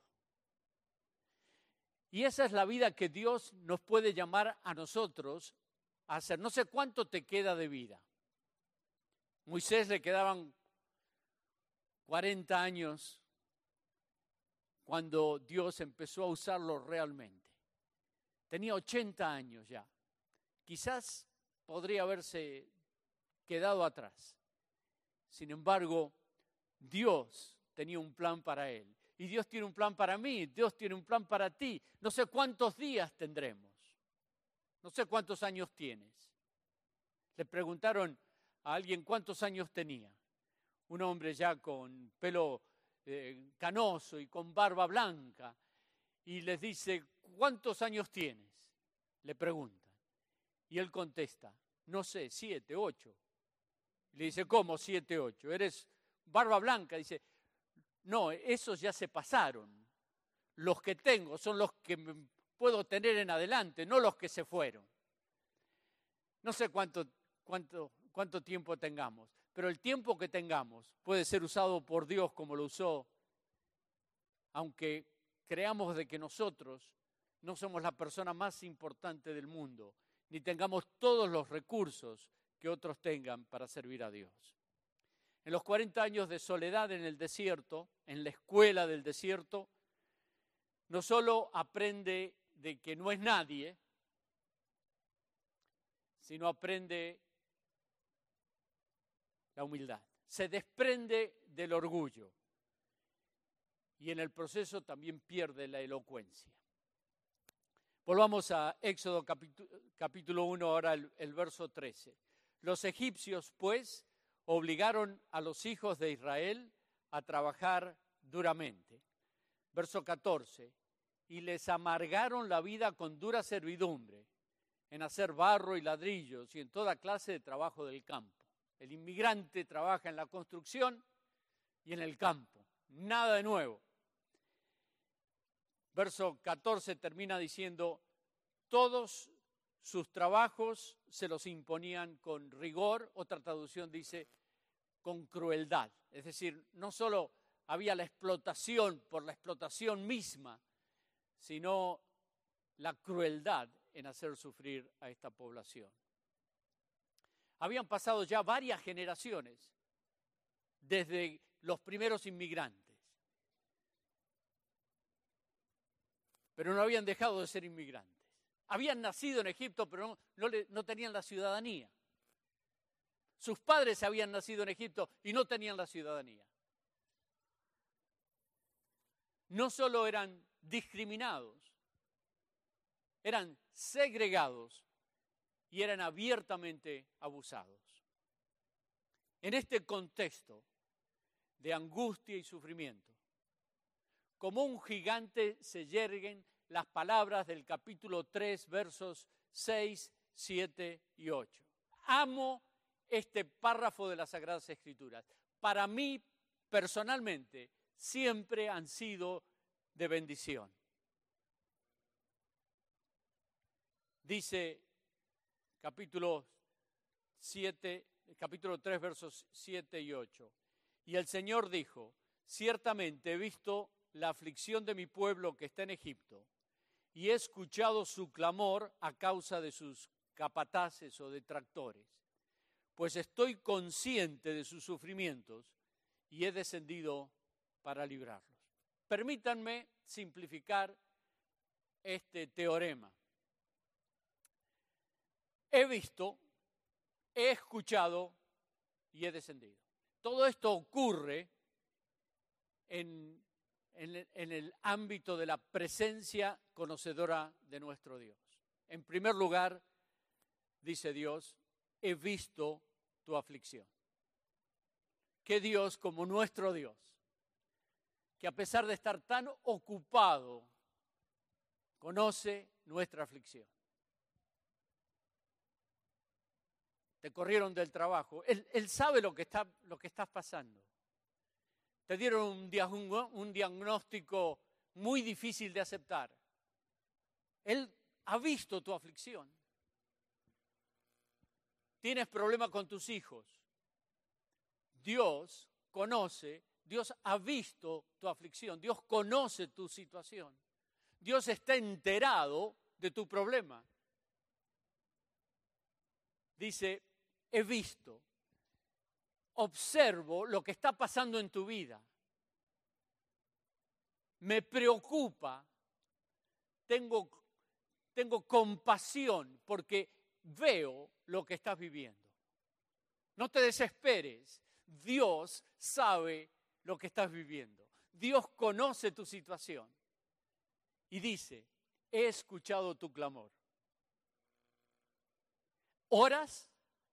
Y esa es la vida que Dios nos puede llamar a nosotros a hacer. No sé cuánto te queda de vida. Moisés le quedaban 40 años cuando Dios empezó a usarlo realmente. Tenía 80 años ya. Quizás podría haberse quedado atrás. Sin embargo, Dios tenía un plan para él. Y Dios tiene un plan para mí, Dios tiene un plan para ti. No sé cuántos días tendremos. No sé cuántos años tienes. Le preguntaron a alguien cuántos años tenía. Un hombre ya con pelo canoso y con barba blanca. Y les dice: ¿cuántos años tienes? Le preguntan. Y él contesta: no sé, 7, 8. Le dice: ¿cómo 7, 8? ¿Eres barba blanca? Dice: no, esos ya se pasaron. Los que tengo son los que puedo tener en adelante, no los que se fueron. No sé cuánto tiempo tengamos, pero el tiempo que tengamos puede ser usado por Dios como lo usó, aunque creamos de que nosotros no somos la persona más importante del mundo, ni tengamos todos los recursos que otros tengan para servir a Dios. En los 40 años de soledad en el desierto, en la escuela del desierto, no solo aprende de que no es nadie, sino aprende la humildad. Se desprende del orgullo y en el proceso también pierde la elocuencia. Volvamos a Éxodo capítulo 1, ahora el verso 13. Los egipcios, pues, obligaron a los hijos de Israel a trabajar duramente. Verso 14. Y les amargaron la vida con dura servidumbre. en hacer barro y ladrillos y en toda clase de trabajo del campo. El inmigrante trabaja en la construcción y en el campo. Nada de nuevo. Verso 14 termina diciendo, todos sus trabajos se los imponían con rigor, otra traducción dice con crueldad. Es decir, no solo había la explotación por la explotación misma, sino la crueldad en hacer sufrir a esta población. Habían pasado ya varias generaciones desde los primeros inmigrantes, pero no habían dejado de ser inmigrantes. Habían nacido en Egipto, pero no tenían la ciudadanía. Sus padres habían nacido en Egipto y no tenían la ciudadanía. No solo eran discriminados, eran segregados y eran abiertamente abusados. En este contexto de angustia y sufrimiento, como un gigante se yerguen las palabras del capítulo 3, versos 6, 7 y 8. Amo este párrafo de las Sagradas Escrituras. Para mí, personalmente, siempre han sido de bendición. Dice capítulo 3, versos 7 y 8. Y el Señor dijo, ciertamente he visto la aflicción de mi pueblo que está en Egipto, y he escuchado su clamor a causa de sus capataces o detractores, pues estoy consciente de sus sufrimientos y he descendido para librarlos. Permítanme simplificar este teorema. He visto, he escuchado y he descendido. Todo esto ocurre en el ámbito de la presencia conocedora de nuestro Dios. En primer lugar, dice Dios, he visto tu aflicción. ¿Qué Dios como nuestro Dios, que a pesar de estar tan ocupado, conoce nuestra aflicción? Te corrieron del trabajo. Él sabe lo que estás pasando. Te dieron un diagnóstico muy difícil de aceptar. Él ha visto tu aflicción. Tienes problemas con tus hijos. Dios conoce, Dios ha visto tu aflicción. Dios conoce tu situación. Dios está enterado de tu problema. Dice, he visto, observo lo que está pasando en tu vida. Me preocupa, tengo compasión porque veo lo que estás viviendo. No te desesperes, Dios sabe lo que estás viviendo. Dios conoce tu situación. Y dice, he escuchado tu clamor. ¿Oras?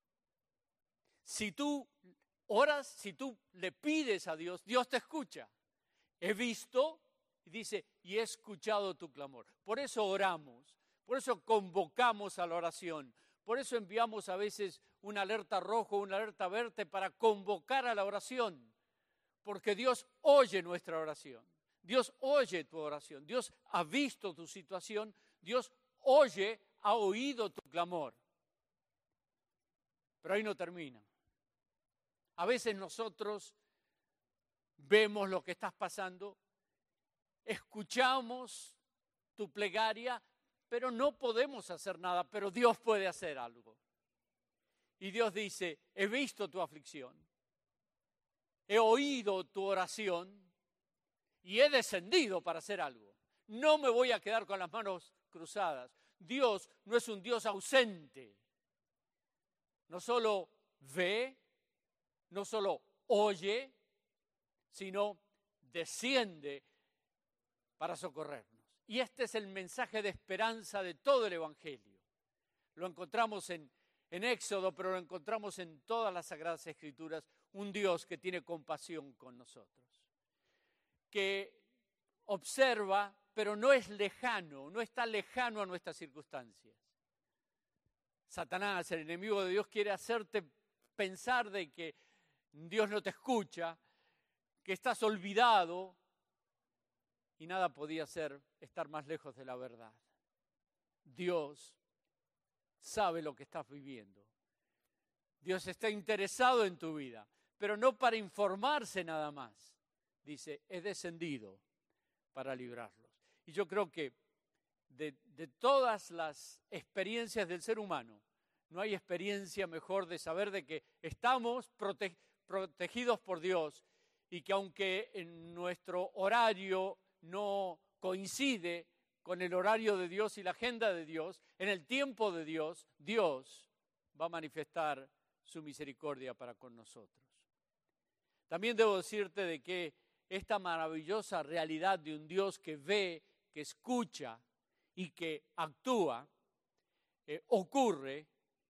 Si tú oras, si tú le pides a Dios, Dios te escucha. He visto, y dice, y he escuchado tu clamor. Por eso oramos, por eso convocamos a la oración, por eso enviamos a veces una alerta roja, una alerta verde para convocar a la oración, porque Dios oye nuestra oración, Dios oye tu oración, Dios ha visto tu situación, Dios oye, ha oído tu clamor. Pero ahí no termina. A veces nosotros vemos lo que estás pasando, escuchamos tu plegaria, pero no podemos hacer nada, pero Dios puede hacer algo. Y Dios dice, he visto tu aflicción, he oído tu oración y he descendido para hacer algo. No me voy a quedar con las manos cruzadas. Dios no es un Dios ausente. No solo ve, no solo oye, sino desciende para socorrernos. Y este es el mensaje de esperanza de todo el Evangelio. Lo encontramos en Éxodo, pero lo encontramos en todas las Sagradas Escrituras, un Dios que tiene compasión con nosotros, que observa, pero no es lejano, no está lejano a nuestras circunstancias. Satanás, el enemigo de Dios, quiere hacerte pensar de que Dios no te escucha, que estás olvidado, y nada podía estar más lejos de la verdad. Dios sabe lo que estás viviendo. Dios está interesado en tu vida, pero no para informarse nada más. Dice, he descendido para librarlos. Y yo creo que de todas las experiencias del ser humano, no hay experiencia mejor de saber de que estamos protegidos por Dios y que aunque en nuestro horario no coincide con el horario de Dios y la agenda de Dios, en el tiempo de Dios, Dios va a manifestar su misericordia para con nosotros. También debo decirte de que esta maravillosa realidad de un Dios que ve, que escucha y que actúa, ocurre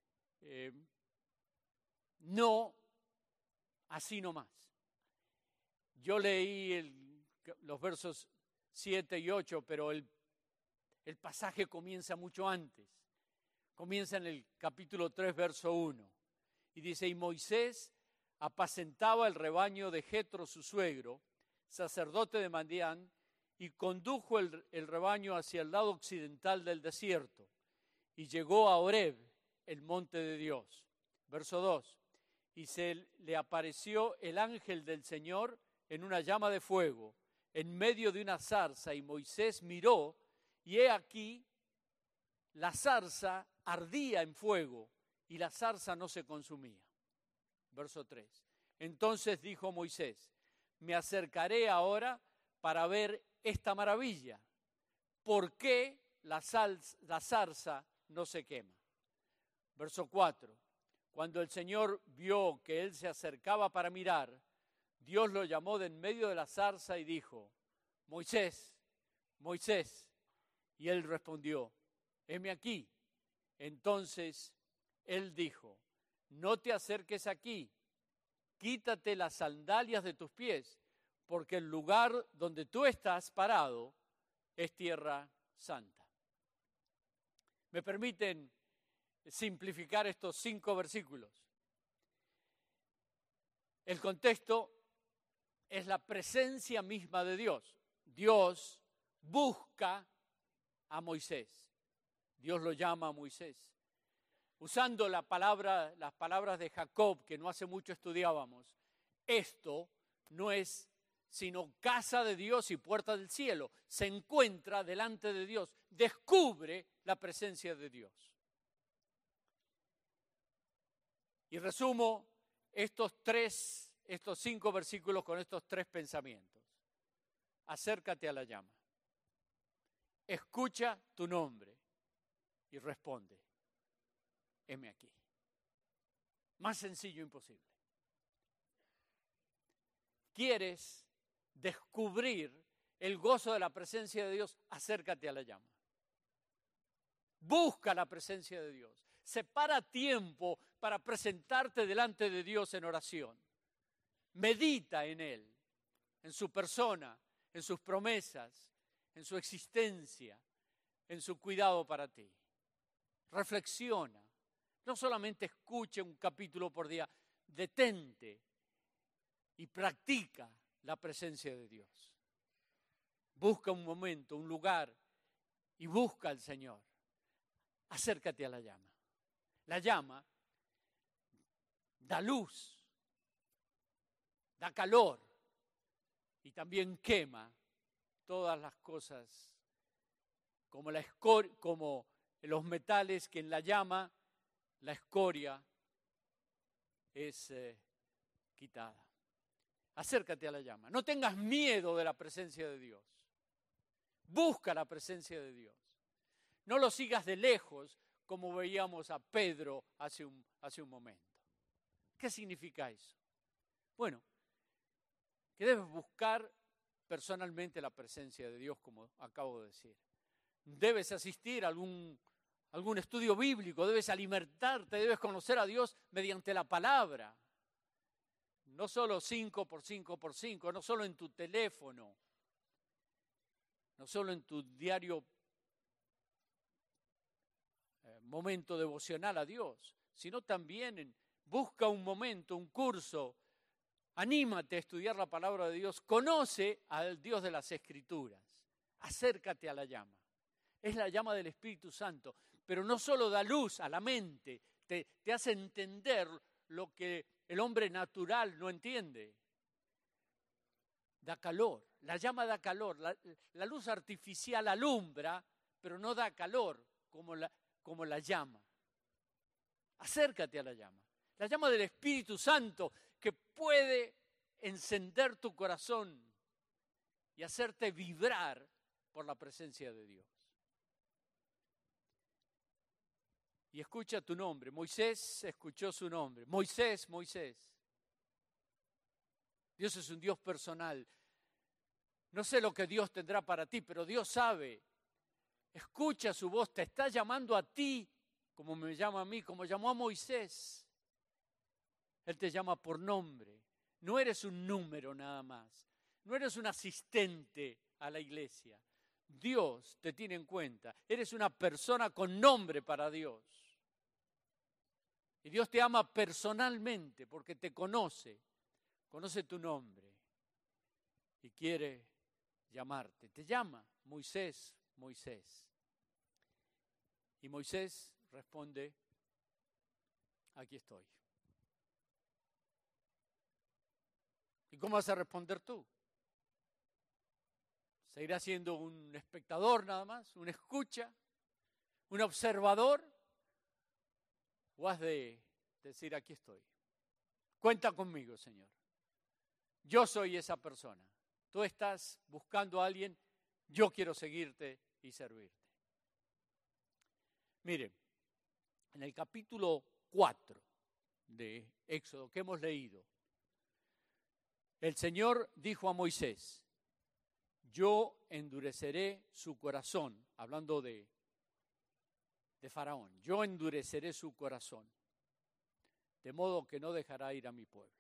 no así nomás. Yo leí los versos 7 y 8, pero el pasaje comienza mucho antes. Comienza en el capítulo 3, verso 1. Y dice, y Moisés apacentaba el rebaño de Jetro, su suegro, sacerdote de Madián, y condujo el rebaño hacia el lado occidental del desierto, y llegó a Horeb, el monte de Dios. Verso 2. Y se le apareció el ángel del Señor en una llama de fuego, en medio de una zarza, y Moisés miró, y he aquí, la zarza ardía en fuego, y la zarza no se consumía. Verso 3. Entonces dijo Moisés, me acercaré ahora para ver esta maravilla. ¿Por qué la zarza no se quema? Verso 4. Cuando el Señor vio que él se acercaba para mirar, Dios lo llamó de en medio de la zarza y dijo, Moisés, Moisés. Y él respondió, heme aquí. Entonces él dijo, no te acerques aquí, quítate las sandalias de tus pies, porque el lugar donde tú estás parado es tierra santa. ¿Me permiten simplificar estos 5 versículos? El contexto es la presencia misma de Dios. Dios busca a Moisés. Dios lo llama a Moisés. Usando las palabras de Jacob, que no hace mucho estudiábamos, esto no es sino casa de Dios y puerta del cielo. Se encuentra delante de Dios, descubre la presencia de Dios. Y resumo estos 5 versículos con estos 3 pensamientos. Acércate a la llama. Escucha tu nombre y responde. Heme aquí. Más sencillo imposible. ¿Quieres descubrir el gozo de la presencia de Dios? Acércate a la llama. Busca la presencia de Dios. Separa tiempo para presentarte delante de Dios en oración. Medita en Él, en su persona, en sus promesas, en su existencia, en su cuidado para ti. Reflexiona. No solamente escuche un capítulo por día, detente y practica la presencia de Dios. Busca un momento, un lugar y busca al Señor. Acércate a la llama. La llama da luz, da calor y también quema todas las cosas como los metales que en la llama la escoria es quitada. Acércate a la llama. No tengas miedo de la presencia de Dios. Busca la presencia de Dios. No lo sigas de lejos como veíamos a Pedro hace un momento. ¿Qué significa eso? Bueno, que debes buscar personalmente la presencia de Dios, como acabo de decir. Debes asistir a algún estudio bíblico, debes alimentarte, debes conocer a Dios mediante la palabra. No solo 5x5x5, no solo en tu teléfono, no solo en tu diario momento devocional a Dios, sino también busca un momento, un curso, anímate a estudiar la palabra de Dios, conoce al Dios de las Escrituras, acércate a la llama. Es la llama del Espíritu Santo, pero no solo da luz a la mente, te hace entender lo que el hombre natural no entiende. Da calor, la llama da calor, la luz artificial alumbra, pero no da calor como la llama. Acércate a la llama del Espíritu Santo que puede encender tu corazón y hacerte vibrar por la presencia de Dios. Y escucha tu nombre. Moisés escuchó su nombre. Moisés, Moisés. Dios es un Dios personal. No sé lo que Dios tendrá para ti, pero Dios sabe. Escucha su voz, te está llamando a ti, como me llama a mí, como llamó a Moisés. Él te llama por nombre. No eres un número nada más. No eres un asistente a la iglesia. Dios te tiene en cuenta. Eres una persona con nombre para Dios. Y Dios te ama personalmente porque te conoce. Conoce tu nombre. Y quiere llamarte. Te llama Moisés, Moisés. Y Moisés responde, aquí estoy. ¿Y cómo vas a responder tú? ¿Seguirás siendo un espectador nada más? ¿Un escucha? ¿Un observador? ¿O has de decir, aquí estoy? Cuenta conmigo, Señor. Yo soy esa persona. Tú estás buscando a alguien, yo quiero seguirte y servirte. Miren, en el capítulo 4 de Éxodo que hemos leído, el Señor dijo a Moisés, yo endureceré su corazón, hablando de Faraón, yo endureceré su corazón, de modo que no dejará ir a mi pueblo.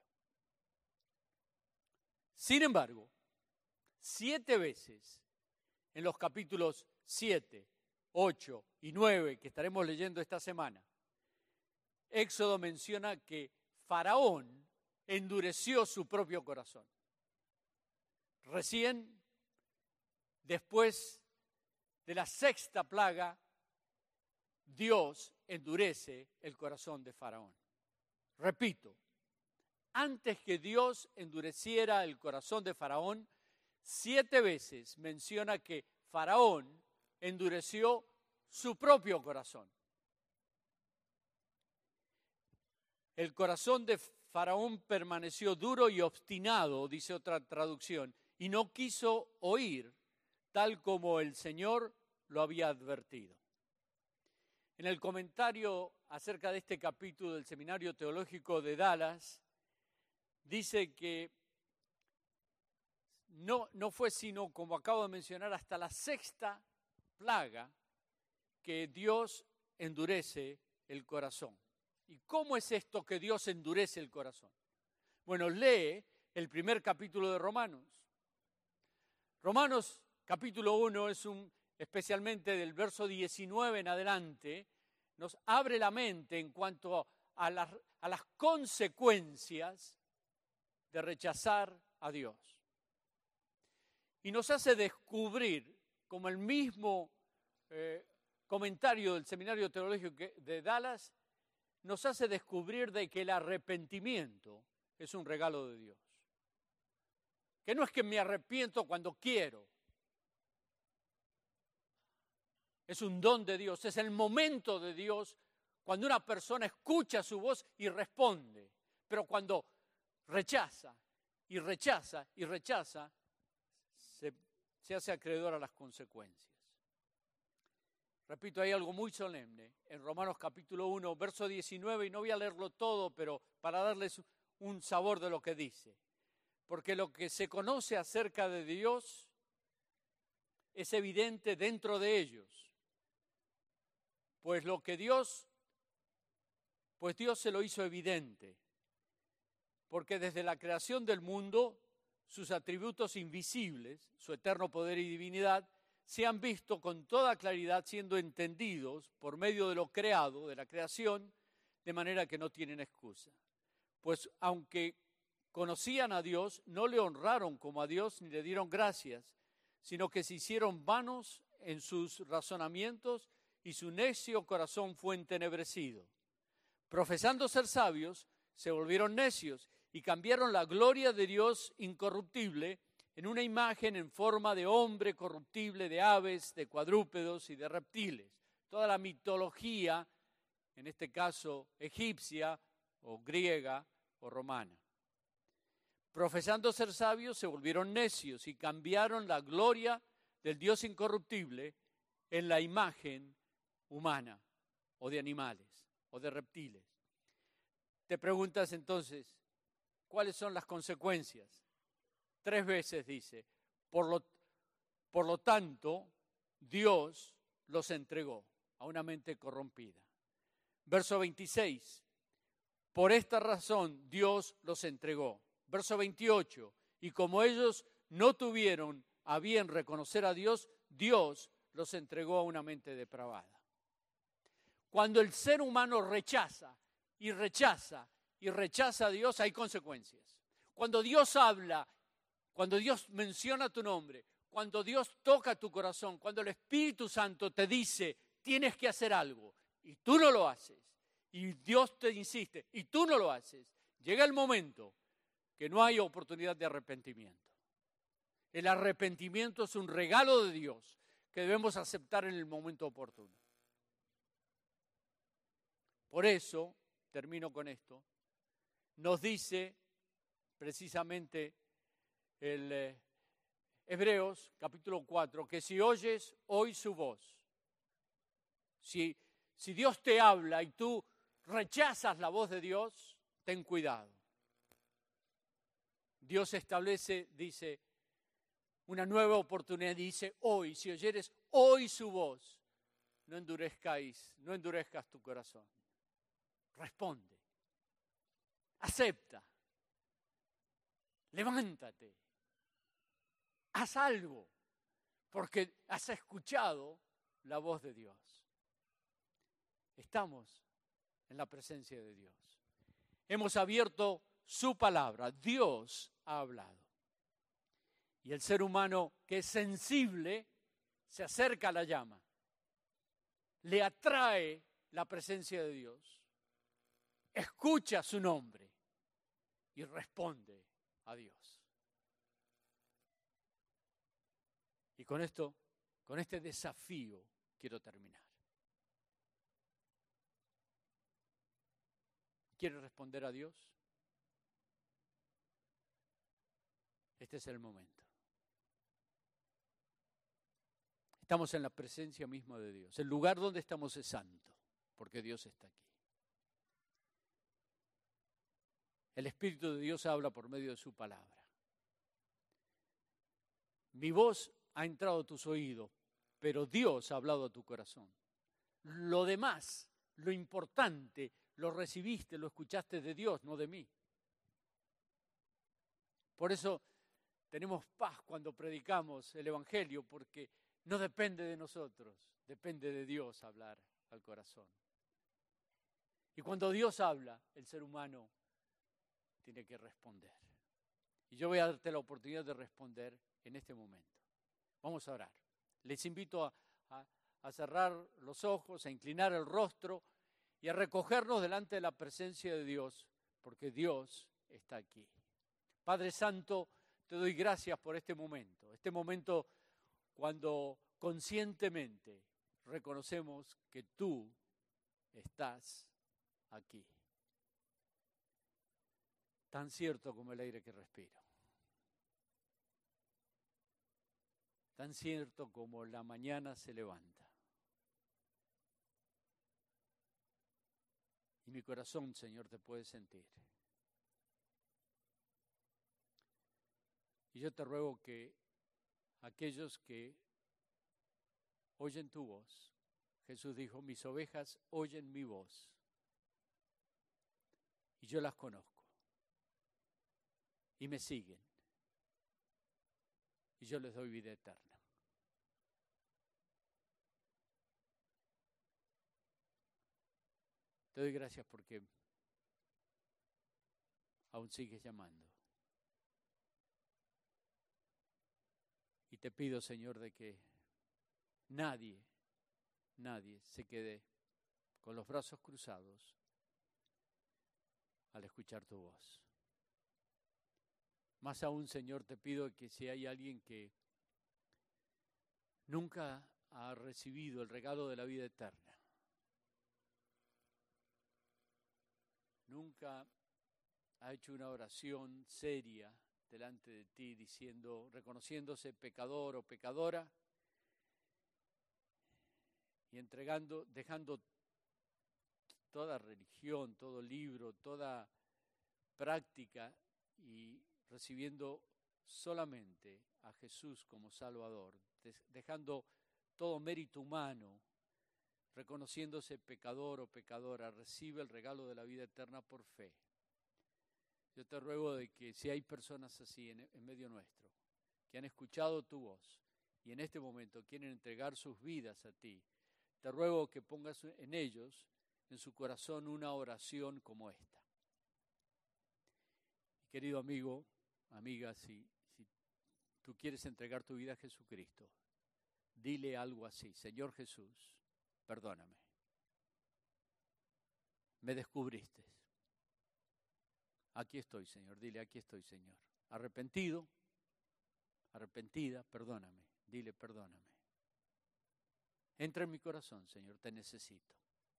Sin embargo, 7 veces en los capítulos 7, 8 y 9 que estaremos leyendo esta semana, Éxodo menciona que Faraón endureció su propio corazón. Recién, después de la 6ª plaga, Dios endurece el corazón de Faraón. Repito, antes que Dios endureciera el corazón de Faraón, 7 veces menciona que Faraón endureció su propio corazón. El corazón de Faraón permaneció duro y obstinado, dice otra traducción, y no quiso oír tal como el Señor lo había advertido. En el comentario acerca de este capítulo del Seminario Teológico de Dallas, dice que no fue sino, como acabo de mencionar, hasta la 6ª plaga que Dios endurece el corazón. ¿Y cómo es esto que Dios endurece el corazón? Bueno, lee el primer capítulo de Romanos. Romanos capítulo 1 especialmente del verso 19 en adelante, nos abre la mente en cuanto a las consecuencias de rechazar a Dios. Y nos hace descubrir, como el mismo comentario del Seminario Teológico de Dallas, nos hace descubrir de que el arrepentimiento es un regalo de Dios. Que no es que me arrepiento cuando quiero. Es un don de Dios, es el momento de Dios cuando una persona escucha su voz y responde. Pero cuando rechaza y rechaza y rechaza, se hace acreedor a las consecuencias. Repito, hay algo muy solemne en Romanos capítulo 1, verso 19, y no voy a leerlo todo, pero para darles un sabor de lo que dice. Porque lo que se conoce acerca de Dios es evidente dentro de ellos. Pues Dios se lo hizo evidente. Porque desde la creación del mundo, sus atributos invisibles, su eterno poder y divinidad, se han visto con toda claridad siendo entendidos por medio de lo creado, de la creación, de manera que no tienen excusa. Pues aunque conocían a Dios, no le honraron como a Dios ni le dieron gracias, sino que se hicieron vanos en sus razonamientos y su necio corazón fue entenebrecido. Profesando ser sabios, se volvieron necios y cambiaron la gloria de Dios incorruptible en una imagen en forma de hombre corruptible, de aves, de cuadrúpedos y de reptiles. Toda la mitología, en este caso egipcia o griega o romana. Profesando ser sabios, se volvieron necios y cambiaron la gloria del Dios incorruptible en la imagen humana o de animales o de reptiles. Te preguntas entonces, ¿cuáles son las consecuencias? 3 veces dice, por lo tanto, Dios los entregó a una mente corrompida. Verso 26, por esta razón Dios los entregó. Verso 28, y como ellos no tuvieron a bien reconocer a Dios, Dios los entregó a una mente depravada. Cuando el ser humano rechaza y rechaza y rechaza a Dios, hay consecuencias. Cuando Dios habla, cuando Dios menciona tu nombre, cuando Dios toca tu corazón, cuando el Espíritu Santo te dice, tienes que hacer algo, y tú no lo haces, y Dios te insiste, y tú no lo haces, llega el momento que no hay oportunidad de arrepentimiento. El arrepentimiento es un regalo de Dios que debemos aceptar en el momento oportuno. Por eso, termino con esto, nos dice precisamente el Hebreos capítulo 4, que si oyes hoy su voz, si Dios te habla y tú rechazas la voz de Dios, ten cuidado. Dios establece, dice, una nueva oportunidad, dice hoy, si oyeres hoy su voz, no endurezcas tu corazón. Responde, acepta, levántate, haz algo, porque has escuchado la voz de Dios. Estamos en la presencia de Dios. Hemos abierto su palabra, Dios ha hablado. Y el ser humano que es sensible se acerca a la llama, le atrae la presencia de Dios, escucha su nombre y responde a Dios. Y con esto, con este desafío, quiero terminar. ¿Quieres responder a Dios? Este es el momento. Estamos en la presencia misma de Dios. El lugar donde estamos es santo, porque Dios está aquí. El Espíritu de Dios habla por medio de su palabra. Mi voz ha entrado a tus oídos, pero Dios ha hablado a tu corazón. Lo demás, lo importante, lo recibiste, lo escuchaste de Dios, no de mí. Por eso tenemos paz cuando predicamos el Evangelio, porque no depende de nosotros, depende de Dios hablar al corazón. Y cuando Dios habla, el ser humano tiene que responder. Y yo voy a darte la oportunidad de responder en este momento. Vamos a orar. Les invito a cerrar los ojos, a inclinar el rostro y a recogernos delante de la presencia de Dios, porque Dios está aquí. Padre Santo, te doy gracias por este momento cuando conscientemente reconocemos que tú estás aquí. Tan cierto como el aire que respiro. Tan cierto como la mañana se levanta. Y mi corazón, Señor, te puede sentir. Y yo te ruego que aquellos que oyen tu voz, Jesús dijo, mis ovejas oyen mi voz. Y yo las conozco. Y me siguen. Y yo les doy vida eterna. Te doy gracias porque aún sigues llamando. Y te pido, Señor, de que nadie se quede con los brazos cruzados al escuchar tu voz. Más aún, Señor, te pido que si hay alguien que nunca ha recibido el regalo de la vida eterna, nunca ha hecho una oración seria delante de ti, reconociéndose pecador o pecadora y dejando toda religión, todo libro, toda práctica y recibiendo solamente a Jesús como Salvador, dejando todo mérito humano, reconociéndose pecador o pecadora, recibe el regalo de la vida eterna por fe. Yo te ruego de que si hay personas así en medio nuestro, que han escuchado tu voz y en este momento quieren entregar sus vidas a ti, te ruego que pongas en ellos, en su corazón, una oración como esta. Querido amigo, amiga, si tú quieres entregar tu vida a Jesucristo, dile algo así: Señor Jesús, perdóname. Me descubriste. Aquí estoy, Señor. Dile, aquí estoy, Señor. Arrepentido, arrepentida, perdóname. Dile, perdóname. Entra en mi corazón, Señor, te necesito.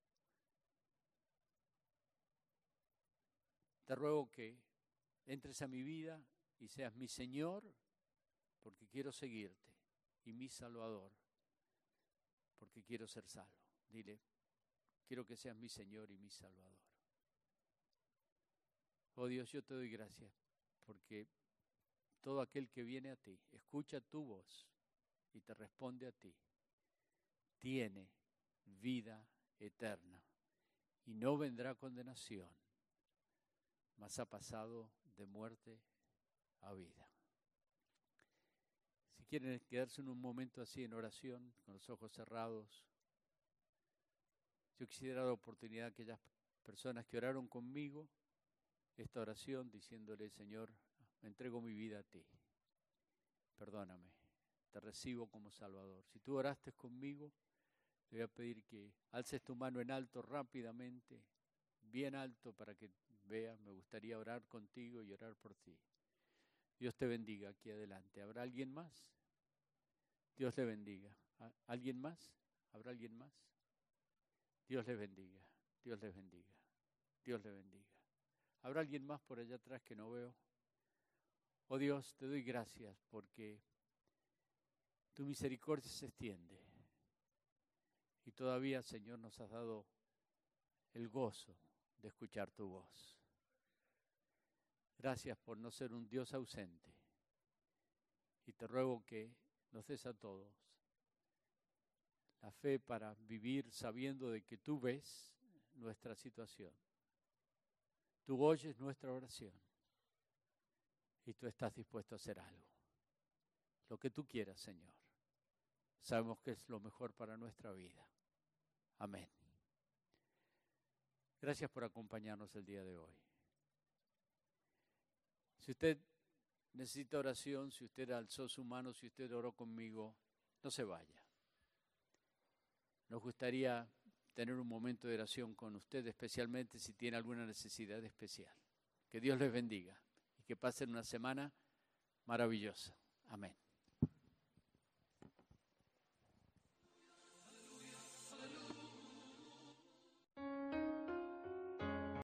Te ruego que entres a mi vida y seas mi Señor, porque quiero seguirte, y mi Salvador, porque quiero ser salvo. Dile, quiero que seas mi Señor y mi Salvador. Oh Dios, yo te doy gracias, porque todo aquel que viene a ti, escucha tu voz y te responde a ti, tiene vida eterna y no vendrá condenación, mas ha pasado de muerte a vida. Si quieren quedarse en un momento así en oración, con los ojos cerrados, yo quisiera dar la oportunidad a aquellas personas que oraron conmigo esta oración diciéndole: Señor, me entrego mi vida a ti, perdóname, te recibo como Salvador. Si tú oraste conmigo, te voy a pedir que alces tu mano en alto rápidamente, bien alto, para que veas. Me gustaría orar contigo y orar por ti. Dios te bendiga aquí adelante. ¿Habrá alguien más? Dios le bendiga. ¿Alguien más? ¿Habrá alguien más? Dios les bendiga. Dios les bendiga. Dios les bendiga. ¿Habrá alguien más por allá atrás que no veo? Oh Dios, te doy gracias porque tu misericordia se extiende. Y todavía, Señor, nos has dado el gozo de escuchar tu voz. Gracias por no ser un Dios ausente. Y te ruego que nos des a todos la fe para vivir sabiendo de que tú ves nuestra situación. Tú oyes nuestra oración y tú estás dispuesto a hacer algo. Lo que tú quieras, Señor. Sabemos que es lo mejor para nuestra vida. Amén. Gracias por acompañarnos el día de hoy. Si usted necesita oración, si usted alzó su mano, si usted oró conmigo, no se vaya. Nos gustaría tener un momento de oración con usted, especialmente si tiene alguna necesidad especial. Que Dios les bendiga y que pasen una semana maravillosa. Amén.